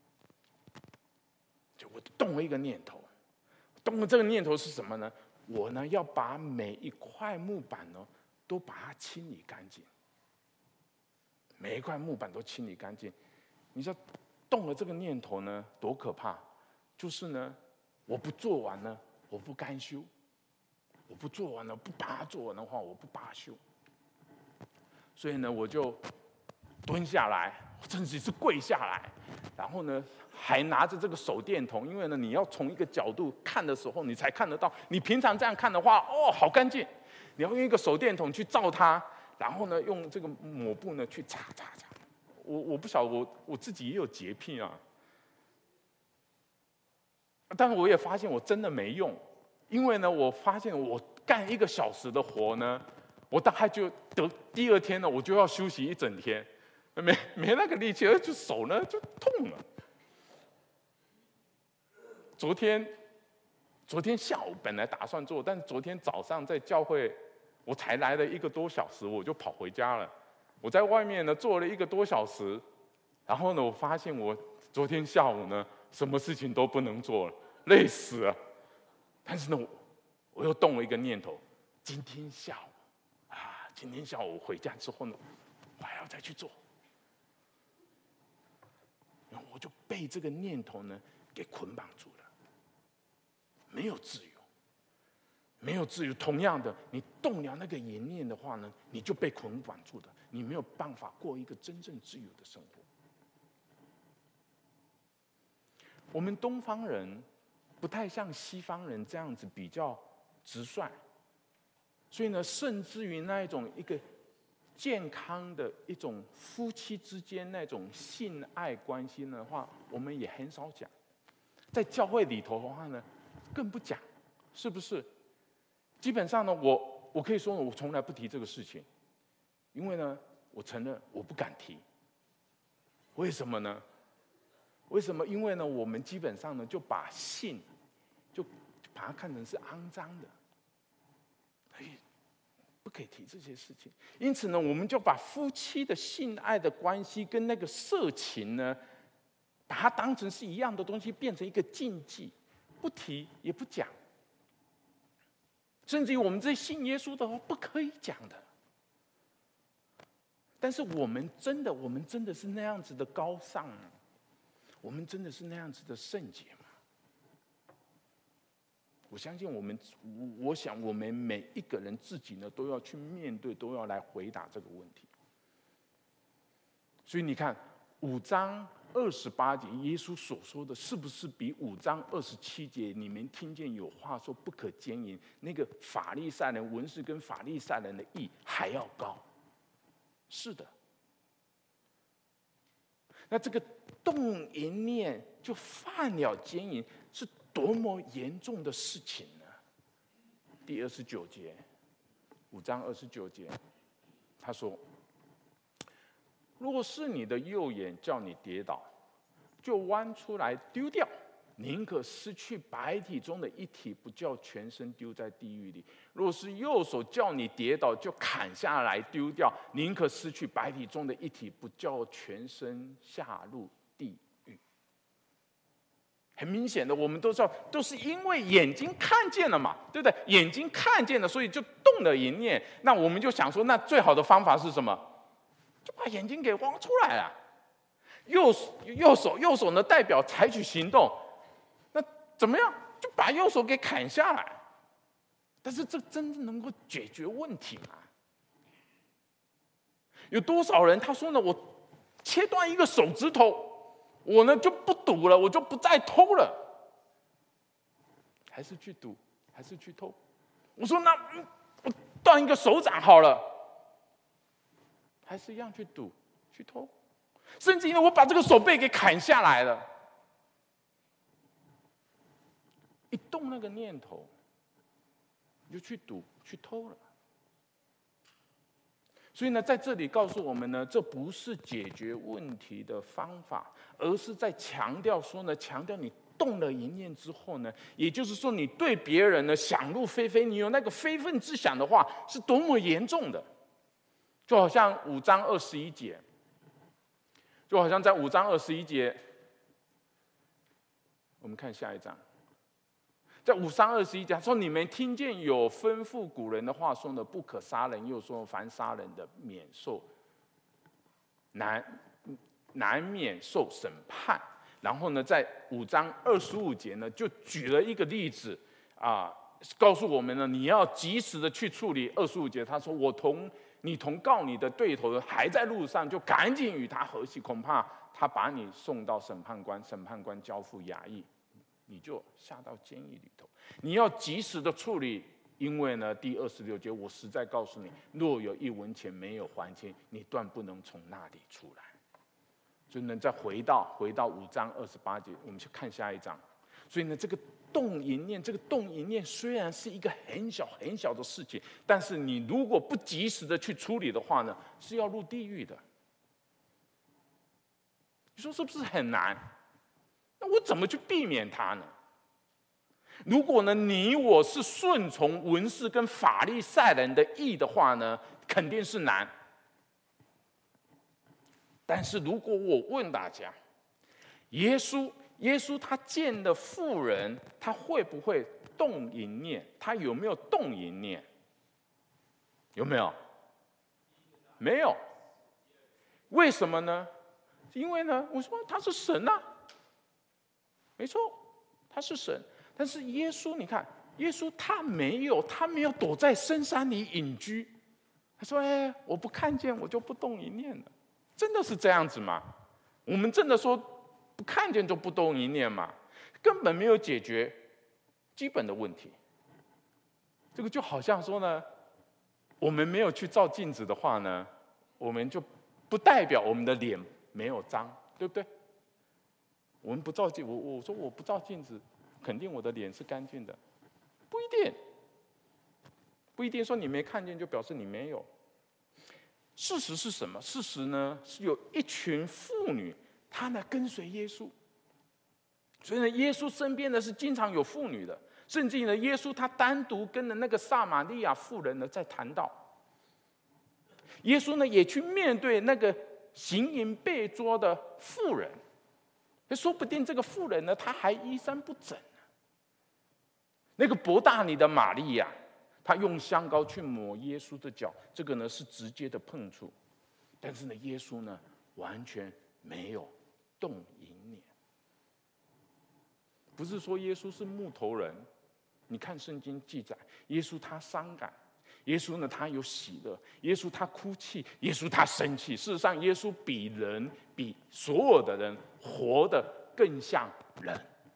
就我动了一个念头，动了这个念头是什么呢？我呢要把每一块木板呢都把它清理干净，每一块木板都清理干净。你知道动了这个念头呢多可怕？就是呢，我不做完呢，我不甘休；我不做完了，不把它做完的话，我不罢休。所以呢，我就蹲下来，甚至是跪下来，然后呢，还拿着这个手电筒，因为呢，你要从一个角度看的时候，你才看得到。你平常这样看的话，哦，好干净。你要用一个手电筒去照它，然后呢，用这个抹布呢去擦擦擦。我我不晓得，我我自己也有洁癖啊。但是我也发现我真的没用，因为呢，我发现我干一个小时的活呢，我大概就得第二天呢，我就要休息一整天。没没那个力气，而就手呢就痛了。昨天，昨天下午本来打算做，但是昨天早上在教会，我才来了一个多小时，我就跑回家了。我在外面呢做了一个多小时，然后呢，我发现我昨天下午呢什么事情都不能做了，累死了。但是呢，我我又动了一个念头，今天下午啊，今天下午回家之后呢，我还要再去做。然后我就被这个念头呢给捆绑住了，没有自由，没有自由。同样的，你动了那个淫念的话呢，你就被捆绑住的，你没有办法过一个真正自由的生活。我们东方人不太像西方人这样子比较直率，所以呢，甚至于那一种一个健康的一种夫妻之间那种性爱关系的话，我们也很少讲。在教会里头的话呢，更不讲，是不是？基本上呢，我我可以说我从来不提这个事情，因为呢，我承认我不敢提。为什么呢？为什么？因为呢，我们基本上呢就把性就把它看成是肮脏的，所以不可以提这些事情。因此呢，我们就把夫妻的性爱的关系跟那个色情呢，把它当成是一样的东西，变成一个禁忌，不提也不讲。甚至于我们这些信耶稣的话，不可以讲的。但是我们真的，我们真的是那样子的高尚吗？我们真的是那样子的圣洁吗？我相信我们，我想我们每一个人自己呢，都要去面对，都要来回答这个问题。所以你看，五章二十八节，耶稣所说的，是不是比五章二十七节你们听见有话说不可奸淫，那个法利赛人、文士跟法利赛人的义还要高？是的。那这个动淫念就犯了奸淫，是多么严重的事情呢？第二十九节，五章二十九节，他说：“若是你的右眼叫你跌倒，就弯出来丢掉，宁可失去百体中的一体，不叫全身丢在地狱里；若是右手叫你跌倒，就砍下来丢掉，宁可失去百体中的一体，不叫全身下入地狱。”很明显的，我们都知道，都是因为眼睛看见了嘛，对不对？眼睛看见了，所以就动了淫念。那我们就想说，那最好的方法是什么？就把眼睛给挖出来了。右右手右手呢，代表采取行动。那怎么样？就把右手给砍下来。但是这真的能够解决问题吗？有多少人他说呢？我切断一个手指头，我呢就不赌了，我就不再偷了。还是去赌，还是去偷？我说那我断一个手掌好了，还是一样去赌，去偷。甚至呢，我把这个手背给砍下来了。一动那个念头，你就去赌，去偷了。 所以呢，在这里告诉我们呢，这不是解决问题的方法，而是在强调说呢，强调你动了一念之后呢，也就是说，你对别人呢想入非非，你有那个非分之想的话，是多么严重的。就好像五章二十一节，就好像在五章二十一节，我们看下一章。在五章二十一节说：“你们听见有吩咐古人的话说呢，不可杀人，又说凡杀人的免受难难免受审判。”然后呢，在五章二十五节呢，就举了一个例子啊，告诉我们呢，你要及时的去处理。二十五节他说：“我同你同告你的对头还在路上，就赶紧与他和稀，恐怕他把你送到审判官，审判官交付衙役。”你就下到监狱里头，你要及时的处理，因为呢，第二十六节，我实在告诉你，若有一文钱没有还清，你断不能从那里出来。所以呢，再回到回到五章二十八节，我们去看下一章。所以呢，这个动淫念，这个动淫念虽然是一个很小很小的事情，但是你如果不及时的去处理的话呢，是要入地狱的。你说是不是很难？那我怎么去避免它呢？如果呢，你我是顺从文士跟法利赛人的意的话呢，肯定是难。但是如果我问大家，耶稣，耶稣他见的妇人，他会不会动淫念？他有没有动淫念？有没有？没有。为什么呢？因为呢，我说他是神啊。没错，他是神，但是耶稣，你看，耶稣他没有，他没有躲在深山里隐居。他说：“哎，我不看见，我就不动一念了。”真的是这样子吗？我们真的说不看见就不动一念吗？根本没有解决基本的问题。这个就好像说呢，我们没有去照镜子的话呢，我们就不代表我们的脸没有脏，对不对？我们不照镜，我我说我不照镜子，肯定我的脸是干净的，不一定，不一定说你没看见就表示你没有。事实是什么？事实呢是有一群妇女，她呢跟随耶稣，所以呢，耶稣身边呢是经常有妇女的，甚至呢，耶稣他单独跟了那个撒玛利亚妇人呢在谈道。耶稣呢也去面对那个行淫被捉的妇人。说不定这个妇人呢，她还衣衫不整呢。那个伯大尼的玛利亚，她用香膏去抹耶稣的脚，这个呢是直接的碰触，但是呢，耶稣呢完全没有动淫念。不是说耶稣是木头人，你看圣经记载，耶稣他伤感，耶稣呢他有喜乐，耶稣他哭泣，耶稣他生气。事实上，耶稣比人，比所有的人活得更像人。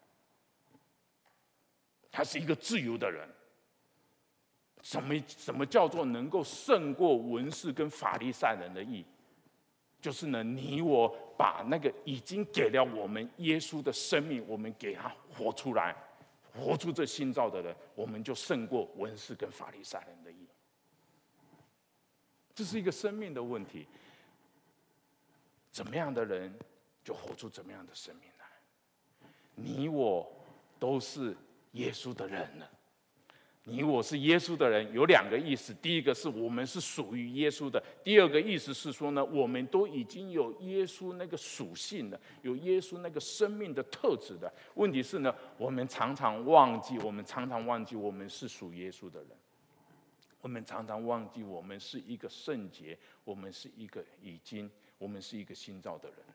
他是一个自由的人。什么什么叫做能够胜过文士跟法利赛人的义？就是呢，你我把那个已经给了我们耶稣的生命，我们给他活出来，活出这新造的人，我们就胜过文士跟法利赛人的义。这是一个生命的问题。怎么样的人就活出怎么样的生命来。你我都是耶稣的人了。你我是耶稣的人，有两个意思。第一个是我们是属于耶稣的，第二个意思是说呢，我们都已经有耶稣那个属性的，有耶稣那个生命的特质的。问题是呢，我们常常忘记，我们常常忘记我们是属耶稣的人。我们常常忘记我们是一个圣洁，我们是一个已经，我们是一个新造的人。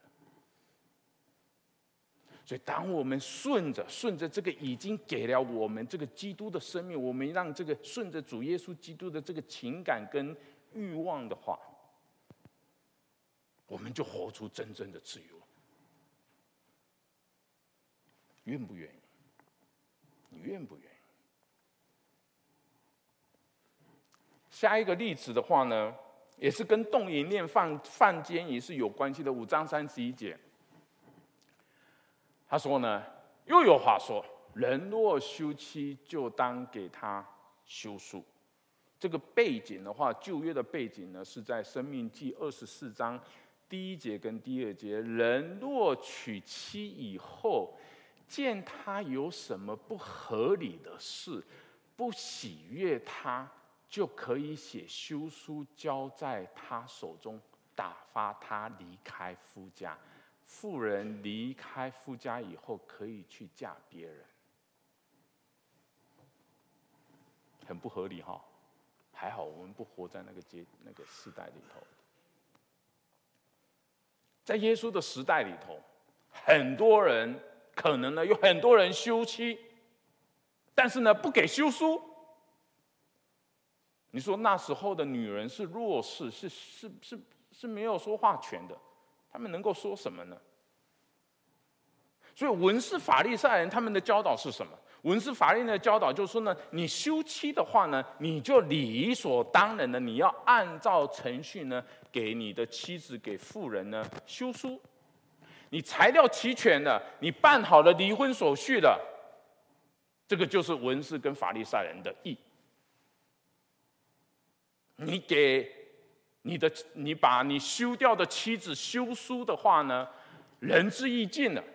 所以，当我们顺着顺着这个已经给了我们这个基督的生命，我们让这个顺着主耶稣基督的这个情感跟欲望的话，我们就活出真正的自由。愿不愿意？你愿不愿意？下一个例子的话呢，也是跟动淫念、犯犯奸淫是有关系的。五章三十一节。他说呢，又有话说，人若休妻，就当给他休书。 这个背景的话，旧约的背景呢，是在申命记二十四章第一节跟第二节，人若娶妻以后，见他有什么不合理的事，不喜悦他，就可以写休书交在他手中，打发他离开夫家。妇人离开夫家以后，可以去嫁别人，很不合理哈。还好我们不活在那个阶那个时代里头。在耶稣的时代里头，很多人可能呢有很多人休妻，但是呢不给休书。你说那时候的女人是弱势，是是是是没有说话权的，他们能够说什么呢？所以文士法利赛人他们的教导是什么？文士法利赛人的教导就是说呢，你休妻的话呢，你就理所当然的，你要按照程序呢，给你的妻子、给妇人呢休书。你材料齐全了，你办好了离婚手续了，这个就是文士跟法利赛人的义。你给你的，你把你休掉的妻子休书的话呢，仁至义尽了。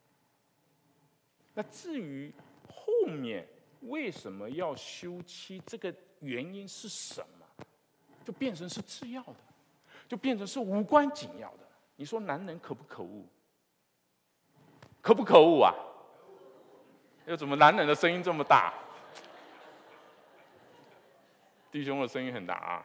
那至于后面为什么要休妻，这个原因是什么？就变成是次要的，就变成是无关紧要的。你说男人可不可恶？可不可恶啊？又怎么男人的声音这么大？弟兄的声音很大啊。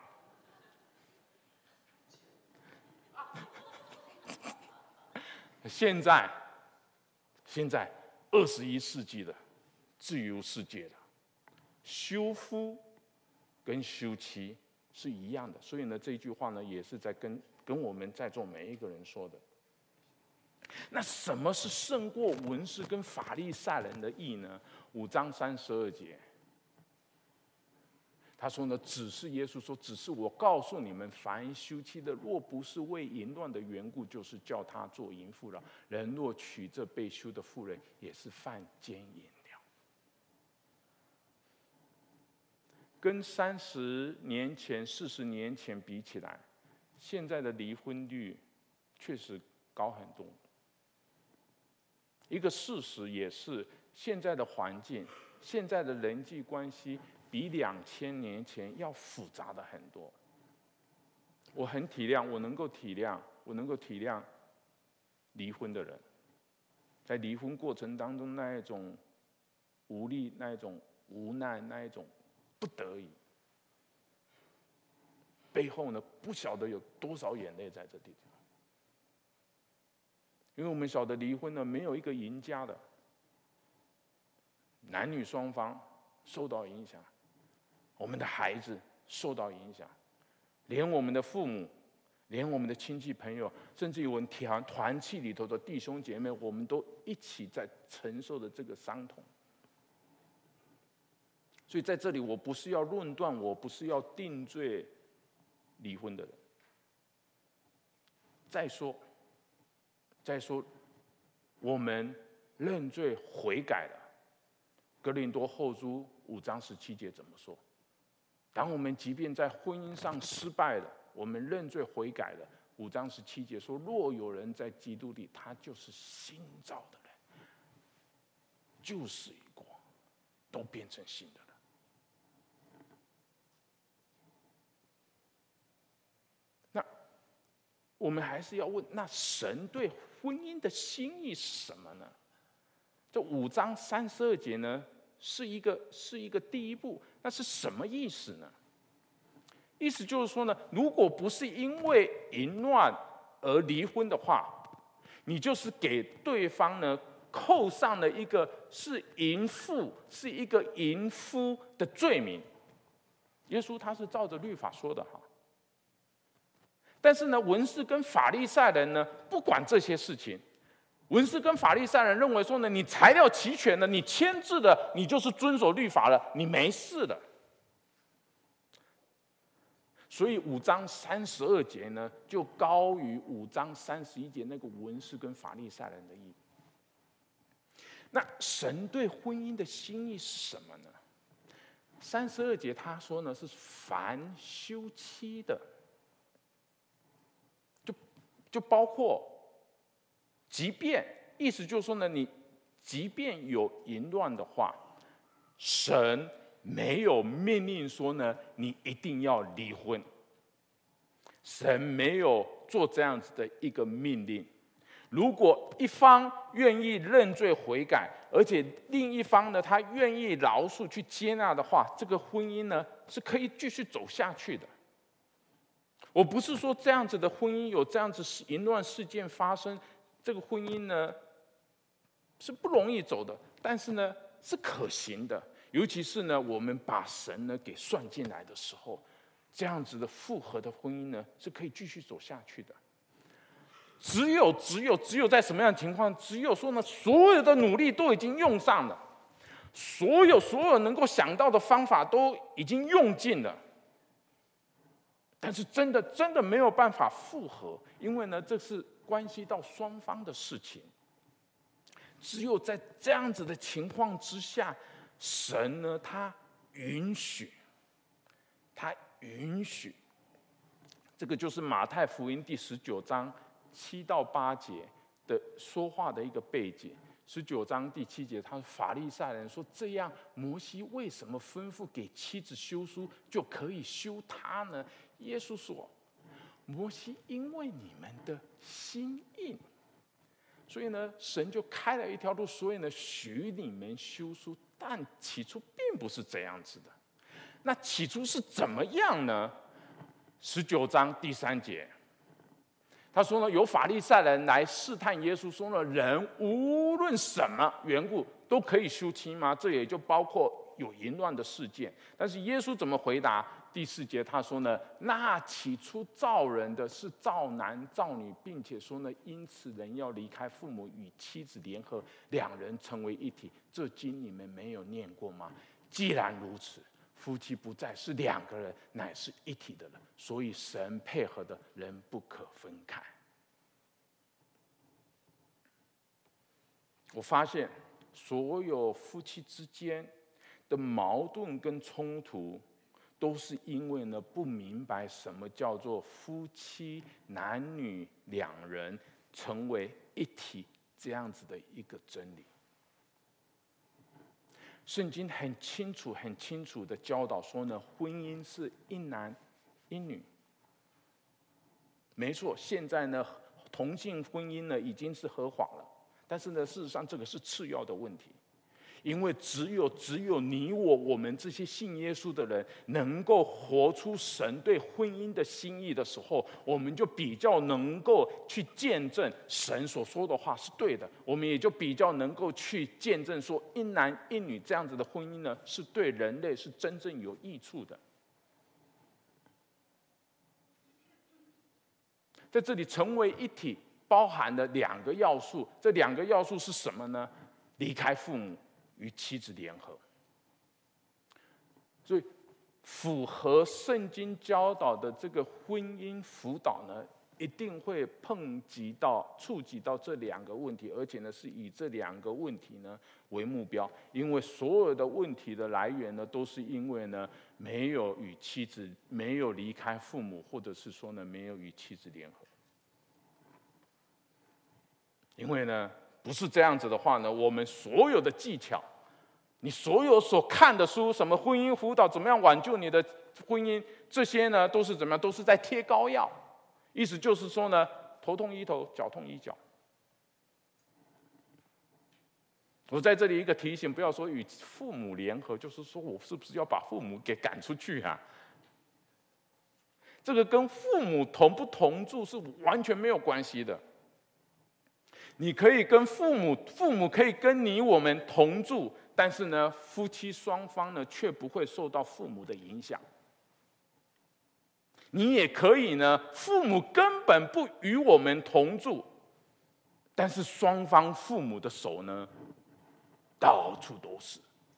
现在，现在二十一世纪的自由世界的休夫跟休妻是一样的，所以呢，这句话呢也是在跟跟我们在座每一个人说的。那什么是胜过文士跟法利赛人的义呢？五章三十二节，他说呢，只是耶稣说，只是我告诉你们，凡休妻的，若不是为淫乱的缘故，就是叫他做淫妇了。人若娶这被休的妇人，也是犯奸淫了。跟三十年前、四十年前比起来，现在的离婚率确实高很多。一个事实也是，现在的环境、现在的人际关系比两千年前要复杂的很多。我很体谅，我能够体谅，我能够体谅离婚的人，在离婚过程当中那一种无力、那一种无奈、那一种不得已，背后呢不晓得有多少眼泪在这地方。因为我们晓得离婚呢，没有一个赢家的，男女双方受到影响，我们的孩子受到影响，连我们的父母，连我们的亲戚朋友，甚至于我们团团契里头的弟兄姐妹，我们都一起在承受着这个伤痛。所以在这里，我不是要论断，我不是要定罪离婚的人。再说。再说，我们认罪悔改了。哥林多后书五章十七节怎么说？当我们即便在婚姻上失败了，我们认罪悔改了。五章十七节说：若有人在基督里，他就是新造的人，旧事已过，都变成新的了。那我们还是要问：那神对婚姻的心意是什么呢？这五章三十二节呢，是一个是一个第一步。那是什么意思呢？意思就是说呢，如果不是因为淫乱而离婚的话，你就是给对方呢扣上了一个是淫妇、是一个淫夫的罪名。耶稣他是照着律法说的哈。但是呢，文士跟法利赛人呢，不管这些事情。文士跟法利赛人认为说呢，你材料齐全了，你签字了，你就是遵守律法了，你没事了。所以五章三十二节呢，就高于五章三十一节那个文士跟法利赛人的意。那神对婚姻的心意是什么呢？ 三十二节他说呢是凡休妻的，就就包括，即便意思就是说呢，你即便有淫乱的话，神没有命令说呢你一定要离婚，神没有做这样子的一个命令。如果一方愿意认罪悔改，而且另一方呢，他愿意饶恕去接纳的话，这个婚姻呢是可以继续走下去的。我不是说这样子的婚姻有这样子淫乱事件发生，这个婚姻呢是不容易走的，但是呢是可行的。尤其是呢，我们把神呢给算进来的时候，这样子的复合的婚姻呢是可以继续走下去的。只有只有只有在什么样的情况？只有说呢，所有的努力都已经用上了，所有所有能够想到的方法都已经用尽了，但是真的真的没有办法复合，因为呢，这是关系到双方的事情。只有在这样子的情况之下，神呢，他允许，他允许，这个就是马太福音第十九章七到八节的说话的一个背景。十九章第七节，他说法利赛人说：“这样，摩西为什么吩咐给妻子休书，就可以休他呢？”耶稣说：“摩西因为你们的心硬，所以呢，神就开了一条路，所以呢，许你们休书。但起初并不是这样子的。那起初是怎么样呢？十九章第三节。”他说呢，有法利赛人来试探耶稣，说呢，人无论什么缘故都可以休妻吗？这也就包括有淫乱的事件。但是耶稣怎么回答？第四节他说呢，那起初造人的是造男造女，并且说呢，因此人要离开父母，与妻子联合，两人成为一体。这经你们没有念过吗？既然如此，夫妻不再是两个人，乃是一体的人。所以神配合的人不可分开。我发现所有夫妻之间的矛盾跟冲突，都是因为呢不明白什么叫做夫妻男女两人成为一体这样子的一个真理。圣经很清楚很清楚的教导说呢，婚姻是一男一女。没错，现在呢同性婚姻呢已经是合法了，但是呢事实上这个是次要的问题。因为只有只有你我我们这些信耶稣的人，能够活出神对婚姻的心意的时候，我们就比较能够去见证神所说的话是对的，我们也就比较能够去见证说一男一女这样子的婚姻呢，是对人类是真正有益处的。在这里成为一体包含了两个要素，这两个要素是什么呢？离开父母，与妻子联合。所以符合圣经教导的这个婚姻辅导呢，一定会碰及到触及到这两个问题，而且呢是以这两个问题呢为目标。因为所有的问题的来源呢，都是因为呢没有与妻子没有离开父母，或者是说呢没有与妻子联合。因为呢不是这样子的话呢，我们所有的技巧，你所有所看的书，什么婚姻辅导，怎么样挽救你的婚姻，这些呢都是怎么样？都是在贴膏药。意思就是说呢，头痛医头，脚痛医脚。我在这里一个提醒，不要说与父母联合，就是说我是不是要把父母给赶出去啊？这个跟父母同不同住是完全没有关系的。你可以跟父母，父母可以跟你我们同住，但是呢，夫妻双方呢却不会受到父母的影响。你也可以呢，父母根本不与我们同住，但是双方父母的手呢，到处都是。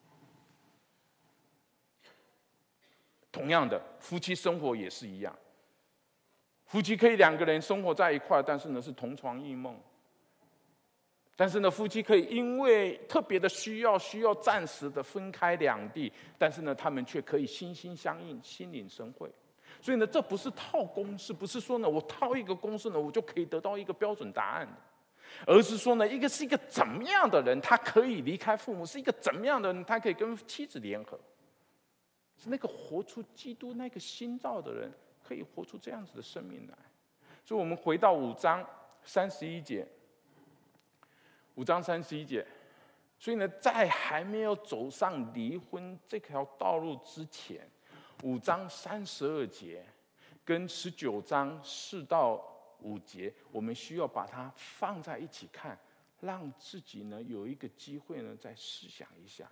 同样的，夫妻生活也是一样，夫妻可以两个人生活在一块，但是呢是同床异梦。 但是呢，夫妻可以因为特别的需要，需要暂时的分开两地，但是呢，他们却可以心心相印，心领神会。所以呢，这不是套公式，不是说呢，我套一个公式呢，我就可以得到一个标准答案的，而是说呢，一个是一个怎么样的人，他可以离开父母；是一个怎么样的人，他可以跟妻子联合。是那个活出基督那个新造的人，可以活出这样子的生命来。所以，我们回到五章三十一节。五章三十一节，所以呢，在还没有走上离婚这条道路之前，五章三十二节跟十九章四到五节，我们需要把它放在一起看，让自己呢有一个机会呢再思想一下。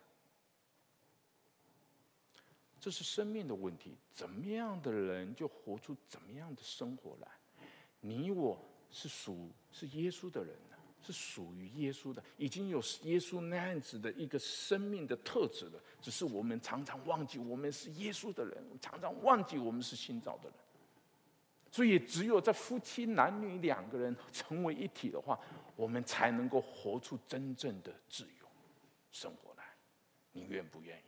这是生命的问题，怎么样的人就活出怎么样的生活来。你我是属是耶稣的人呢，是属于耶稣的，已经有耶稣那样子的一个生命的特质了。只是我们常常忘记我们是耶稣的人，常常忘记我们是新造的人。所以，只有在夫妻男女两个人成为一体的话，我们才能够活出真正的自由生活来。你愿不愿意？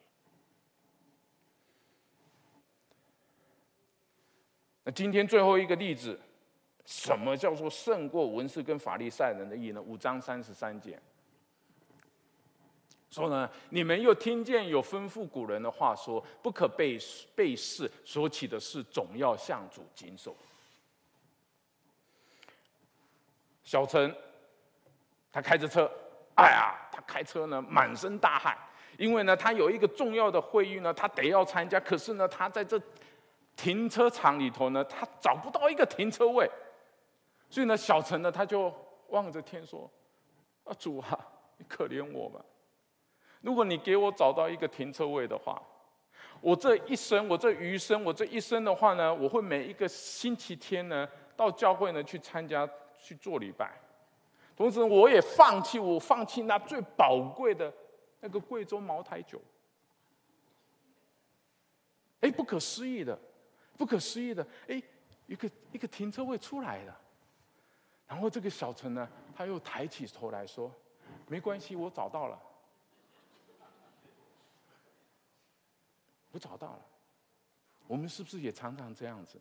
那今天最后一个例子，什么叫做胜过文士跟法利赛人的义呢？五章三十三节说呢，你们又听见有吩咐古人的话说，不可背背誓，所起的事总要向主谨守。小陈他开着车，哎呀，他开车呢满身大汗，因为呢他有一个重要的会议呢，他得要参加，可是呢他在这停车场里头呢，他找不到一个停车位，所以呢，小陈呢，他就望着天说：“啊，主啊，你可怜我吧！如果你给我找到一个停车位的话，我这一生，我这余生，我这一生的话呢，我会每一个星期天呢，到教会呢去参加去做礼拜，同时我也放弃我放弃那最宝贵的那个贵州茅台酒。”哎，不可思议的。不可思议的，哎，一个一个停车位出来了，然后这个小陈呢，他又抬起头来说：“没关系，我找到了，我找到了。”我们是不是也常常这样子？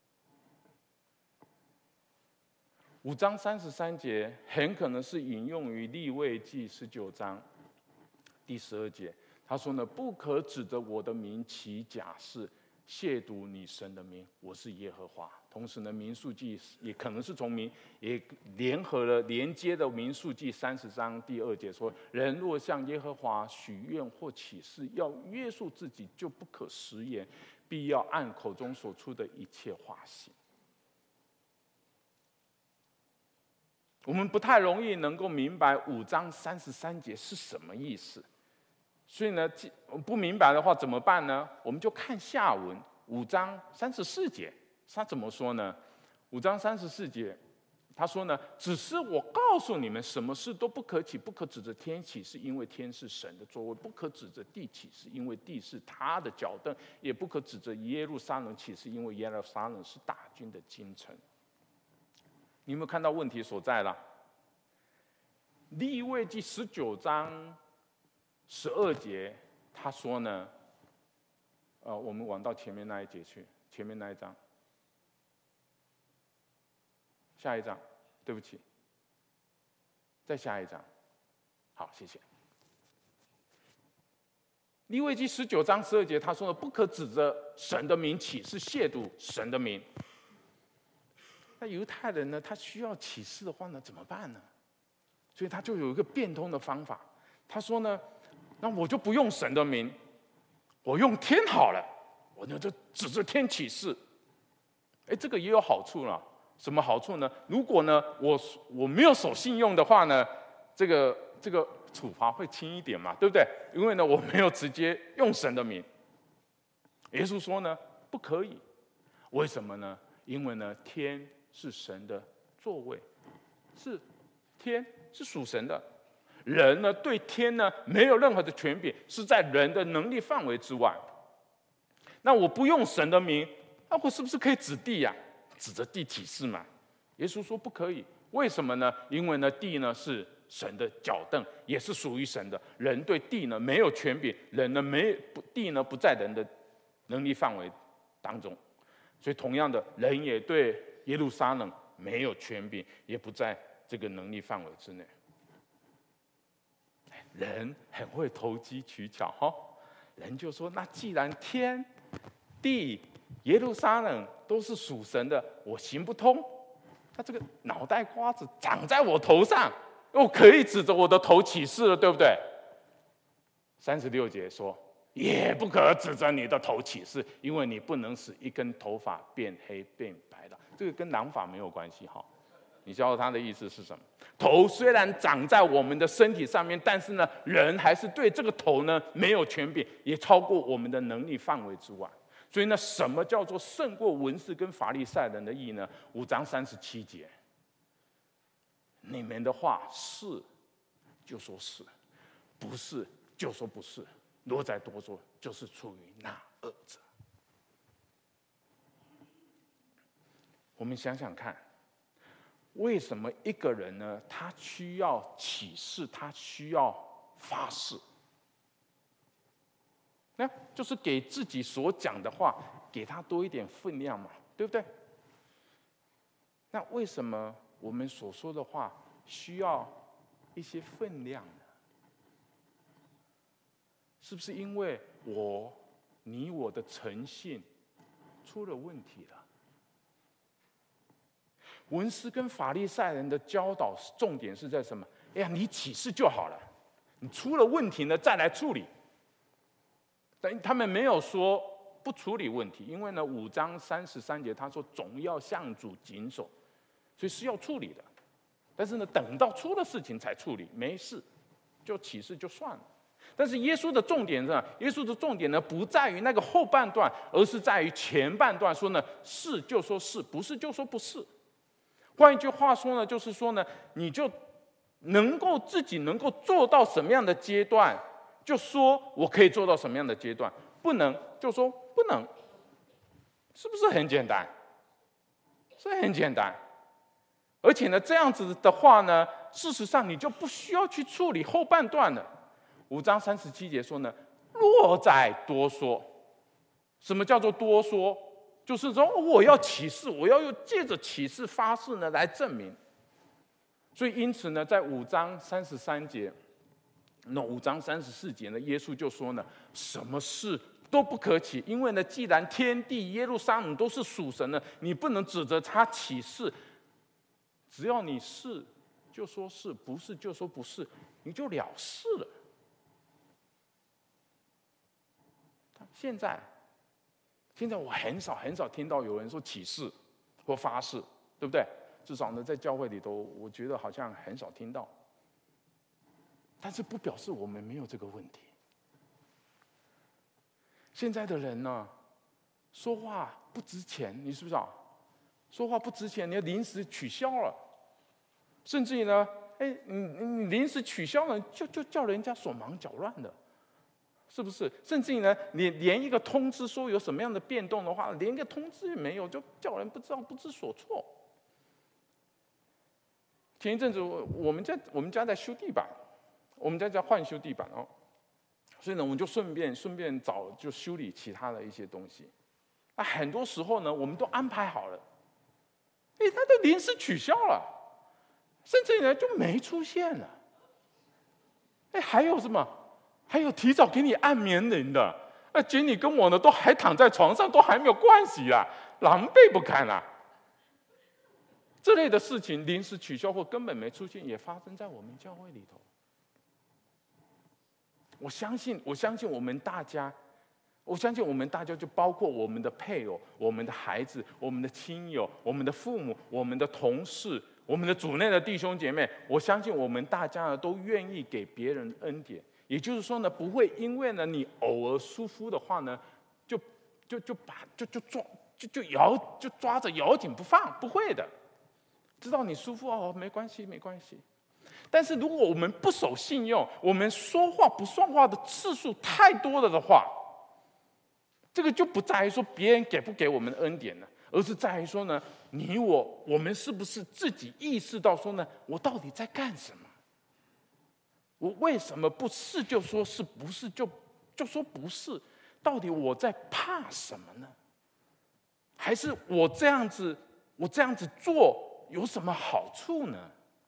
五章三十三节很可能是引用于利未记十九章第十二节，他说呢：“不可指着我的名起假誓，亵渎你神的名，我是耶和华。”同时呢，民数记也可能是从民也联合了连接的民数记三十章第二节说：“人若向耶和华许愿或起誓，要约束自己，就不可食言，必要按口中所出的一切话行。”我们不太容易能够明白五章三十三节是什么意思。所以呢，不明白的话怎么办呢？我们就看下文五章三十四节，他怎么说呢？五章三十四节，他说呢：“只是我告诉你们，什么事都不可起，不可指着天起，是因为天是神的座位；不可指着地起，是因为地是他的脚凳；也不可指着耶路撒冷起，是因为耶路撒冷是大军的京城。”你有没有看到问题所在了？利未记十九章十二节，他说呢，呃，我们往到前面那一节去，前面那一章，下一章，对不起，再下一章，好，谢谢。利未记十九章十二节，他说呢，不可指着神的名起誓，亵渎神的名。那犹太人呢，他需要起誓的话呢，怎么办呢？所以他就有一个变通的方法。他说呢，那我就不用神的名，我用天好了，我呢就指着天起誓。哎，这个也有好处了。什么好处呢？如果呢我我没有守信用的话呢，这个这个处罚会轻一点嘛，对不对？因为呢我没有直接用神的名。耶稣说呢，不可以。为什么呢？因为呢天是神的座位，是天是属神的，人呢对天呢没有任何的权柄，是在人的能力范围之外。那我不用神的名，那我是不是可以指地呀、啊？指着地起誓嘛？耶稣说不可以，为什么呢？因为呢地呢是神的脚凳，也是属于神的。人对地呢没有权柄，人呢没不地呢不在人的能力范围当中，所以同样的，人也对耶路撒冷没有权柄，也不在这个能力范围之内。人很会投机取巧哈，人就说：那既然天地耶路撒冷都是属神的，我行不通。他这个脑袋瓜子长在我头上，我可以指着我的头起誓了，对不对？三十六节说，也不可指着你的头起誓，因为你不能使一根头发变黑变白的。这个跟狼发没有关系哈。你知道他的意思是什么？头虽然长在我们的身体上面，但是呢，人还是对这个头呢没有权柄，也超过我们的能力范围之外。所以呢，什么叫做胜过文士跟法利赛人的义呢？五章三十七节，你们的话是就说是，不是就说不是，若再多说，就是出于那恶者。我们想想看，为什么一个人呢，他需要起誓，他需要发誓？那就是给自己所讲的话，给他多一点分量嘛，对不对？那为什么我们所说的话需要一些分量呢？是不是因为我、你我的诚信出了问题了？文士跟法利赛人的教导重点是在什么？哎呀，你起誓就好了，你出了问题呢再来处理。但他们没有说不处理问题，因为呢，五章三十三节他说总要向主谨守，所以是要处理的。但是呢，等到出了事情才处理，没事就起誓就算了。但是耶稣的重点是什么？耶稣的重点呢，不在于那个后半段，而是在于前半段说呢，是就说是，不是就说不是。换一句话说呢，就是说呢，你就能够自己能够做到什么样的阶段，就说我可以做到什么样的阶段，不能就说不能，是不是很简单？是很简单。而且呢，这样子的话呢，事实上你就不需要去处理后半段了。五章三十七节说呢，若再多说，什么叫做多说？就是说我要起誓，我要用借着起誓发誓呢来证明。所以因此呢，在五章三十三节。那五章三十四节呢，耶稣就说呢，什么事都不可起，因为呢，既然天地耶路撒冷都是属神的，你不能指着他起誓，只要你是就说是，不是就说不是，你就了事了。现在，现在我很少很少听到有人说起誓或发誓，对不对？至少呢，在教会里头，我觉得好像很少听到。但是不表示我们没有这个问题。现在的人呢，说话不值钱，你是不是啊？说话不值钱，你要临时取消了，甚至于呢，哎，你你临时取消了，就就叫人家手忙脚乱的，是不是？甚至于呢，你连一个通知说有什么样的变动的话，连个通知也没有，就叫人不知道不知所措。前一阵子我我们家我们家在修地板。我们家在换修地板哦，所以呢，我们就顺便顺便找就修理其他的一些东西。那很多时候呢，我们都安排好了，哎，他都临时取消了，甚至呢就没出现了。哎，还有什么？还有提早给你按棉铃的，那姐你跟我呢都还躺在床上，都还没有盥洗啦，狼狈不堪啦。这类的事情临时取消或根本没出现，也发生在我们教会里头。我相信，我相信我们大家，我相信我们大家就包括我们的配偶、我们的孩子、我们的亲友、我们的父母、我们的同事、我们的主内的弟兄姐妹。我相信我们大家呢都愿意给别人恩典，也就是说呢，不会因为呢你偶尔疏忽的话呢，就就就把就就抓就就咬就抓着咬紧不放，不会的。知道你疏忽哦，没关系，没关系。但是如果我们不守信用，我们说话不算话的次数太多了的话，这个就不在于说别人给不给我们恩典了，而是在于说呢，你我我们是不是自己意识到说呢，我到底在干什么？ 我为什么不是就说是，不是就就说不是？到底我在怕什么呢？还是我这样子，我这样子做有什么好处呢？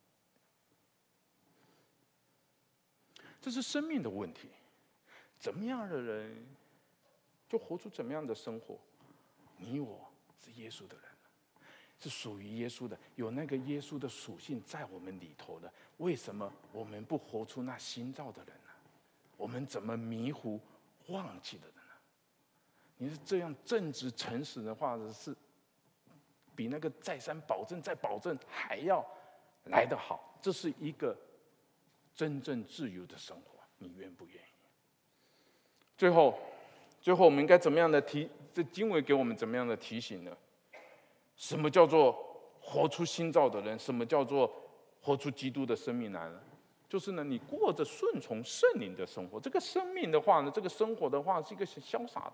这是生命的问题。怎么样的人，就活出怎么样的生活。你我是耶稣的人，是属于耶稣的，有那个耶稣的属性在我们里头的。为什么我们不活出那新造的人呢？我们怎么迷糊忘记了的呢？你是这样正直诚实的话，是比那个再三保证再保证还要来得好。这是一个真正自由的生活，你愿不愿意？最后，最后我们应该怎么样的提？这经文给我们怎么样的提醒呢？什么叫做活出新造的人？什么叫做活出基督的生命来呢？就是呢，你过着顺从圣灵的生活。这个生命的话呢，这个生活的话是一个潇洒的。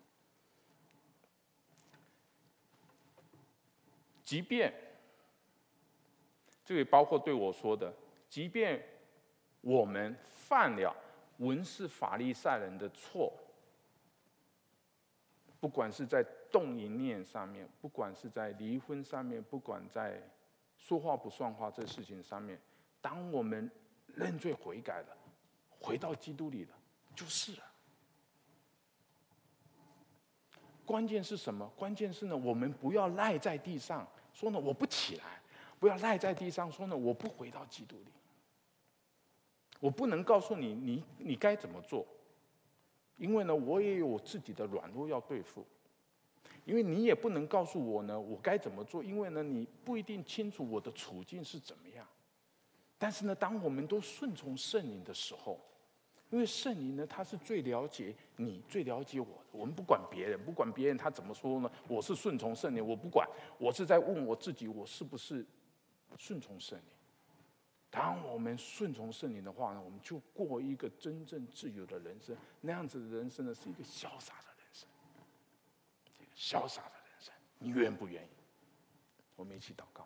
即便，这个也包括对我说的，即便我们犯了文士法利赛人的错，不管是在动淫念上面，不管是在离婚上面，不管在说话不算话这事情上面，当我们认罪悔改了，回到基督里了，就是了。关键是什么？关键是呢，我们不要赖在地上说呢我不起来，不要赖在地上说呢我不回到基督里。我不能告诉你你你该怎么做，因为呢我也有我自己的软弱要对付。因为你也不能告诉我呢我该怎么做，因为呢你不一定清楚我的处境是怎么样。但是呢，当我们都顺从圣灵的时候，因为圣灵呢，他是最了解你、最了解我的。我们不管别人，不管别人他怎么说呢，我是顺从圣灵，我不管，我是在问我自己，我是不是顺从圣灵？当我们顺从圣灵的话呢，我们就过一个真正自由的人生。那样子的人生呢，是一个潇洒的人生，一个潇洒的人生。你愿不愿意？我们一起祷告。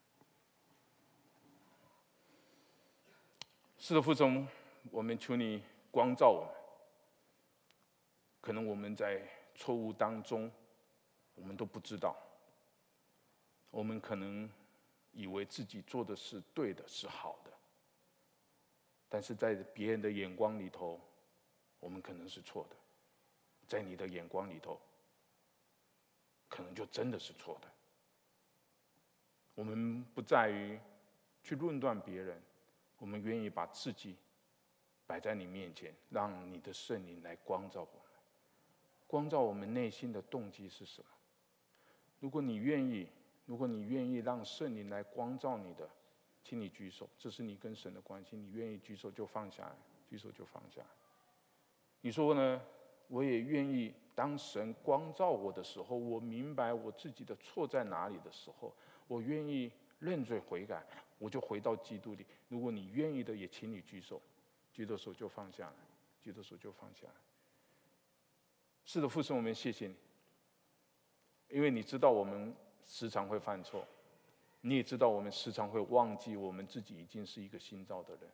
是的，父神，我们求你光照我们。可能我们在错误当中，我们都不知道。我们可能以为自己做的是对的，是好的，但是在别人的眼光里头，我们可能是错的。在你的眼光里头，可能就真的是错的。我们不在于去论断别人。我们愿意把自己摆在你面前，让你的圣灵来光照我们，光照我们内心的动机是什么。如果你愿意，如果你愿意让圣灵来光照你的，请你举手，这是你跟神的关系。你愿意举手就放下来，举手就放下来。你说呢？我也愿意，当神光照我的时候，我明白我自己的错在哪里的时候，我愿意认罪悔改，我就回到基督里。如果你愿意的，也请你举手，举的手就放下来，举的手就放下来。是的，父神，我们谢谢你，因为你知道我们时常会犯错，你也知道我们时常会忘记我们自己已经是一个新造的人。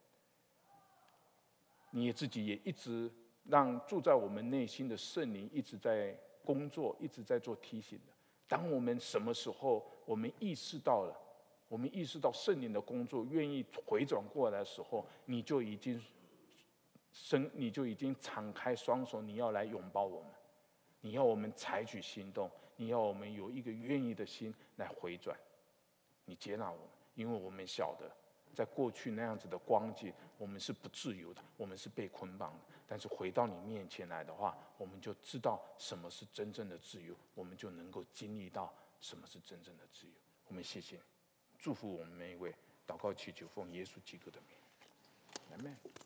你也自己也一直让住在我们内心的圣灵一直在工作，一直在做提醒的。当我们什么时候我们意识到了，我们意识到圣灵的工作，愿意回转过来的时候，你就已经生，你就已经敞开双手，你要来拥抱我们，你要我们采取行动，你要我们有一个愿意的心来回转。你接纳我们，因为我们晓得，在过去那样子的光景，我们是不自由的，我们是被捆绑的。但是回到你面前来的话，我们就知道什么是真正的自由，我们就能够经历到什么是真正的自由。我们谢谢你。祝福我们每一位，祷告祈求奉耶稣基督的名，阿们。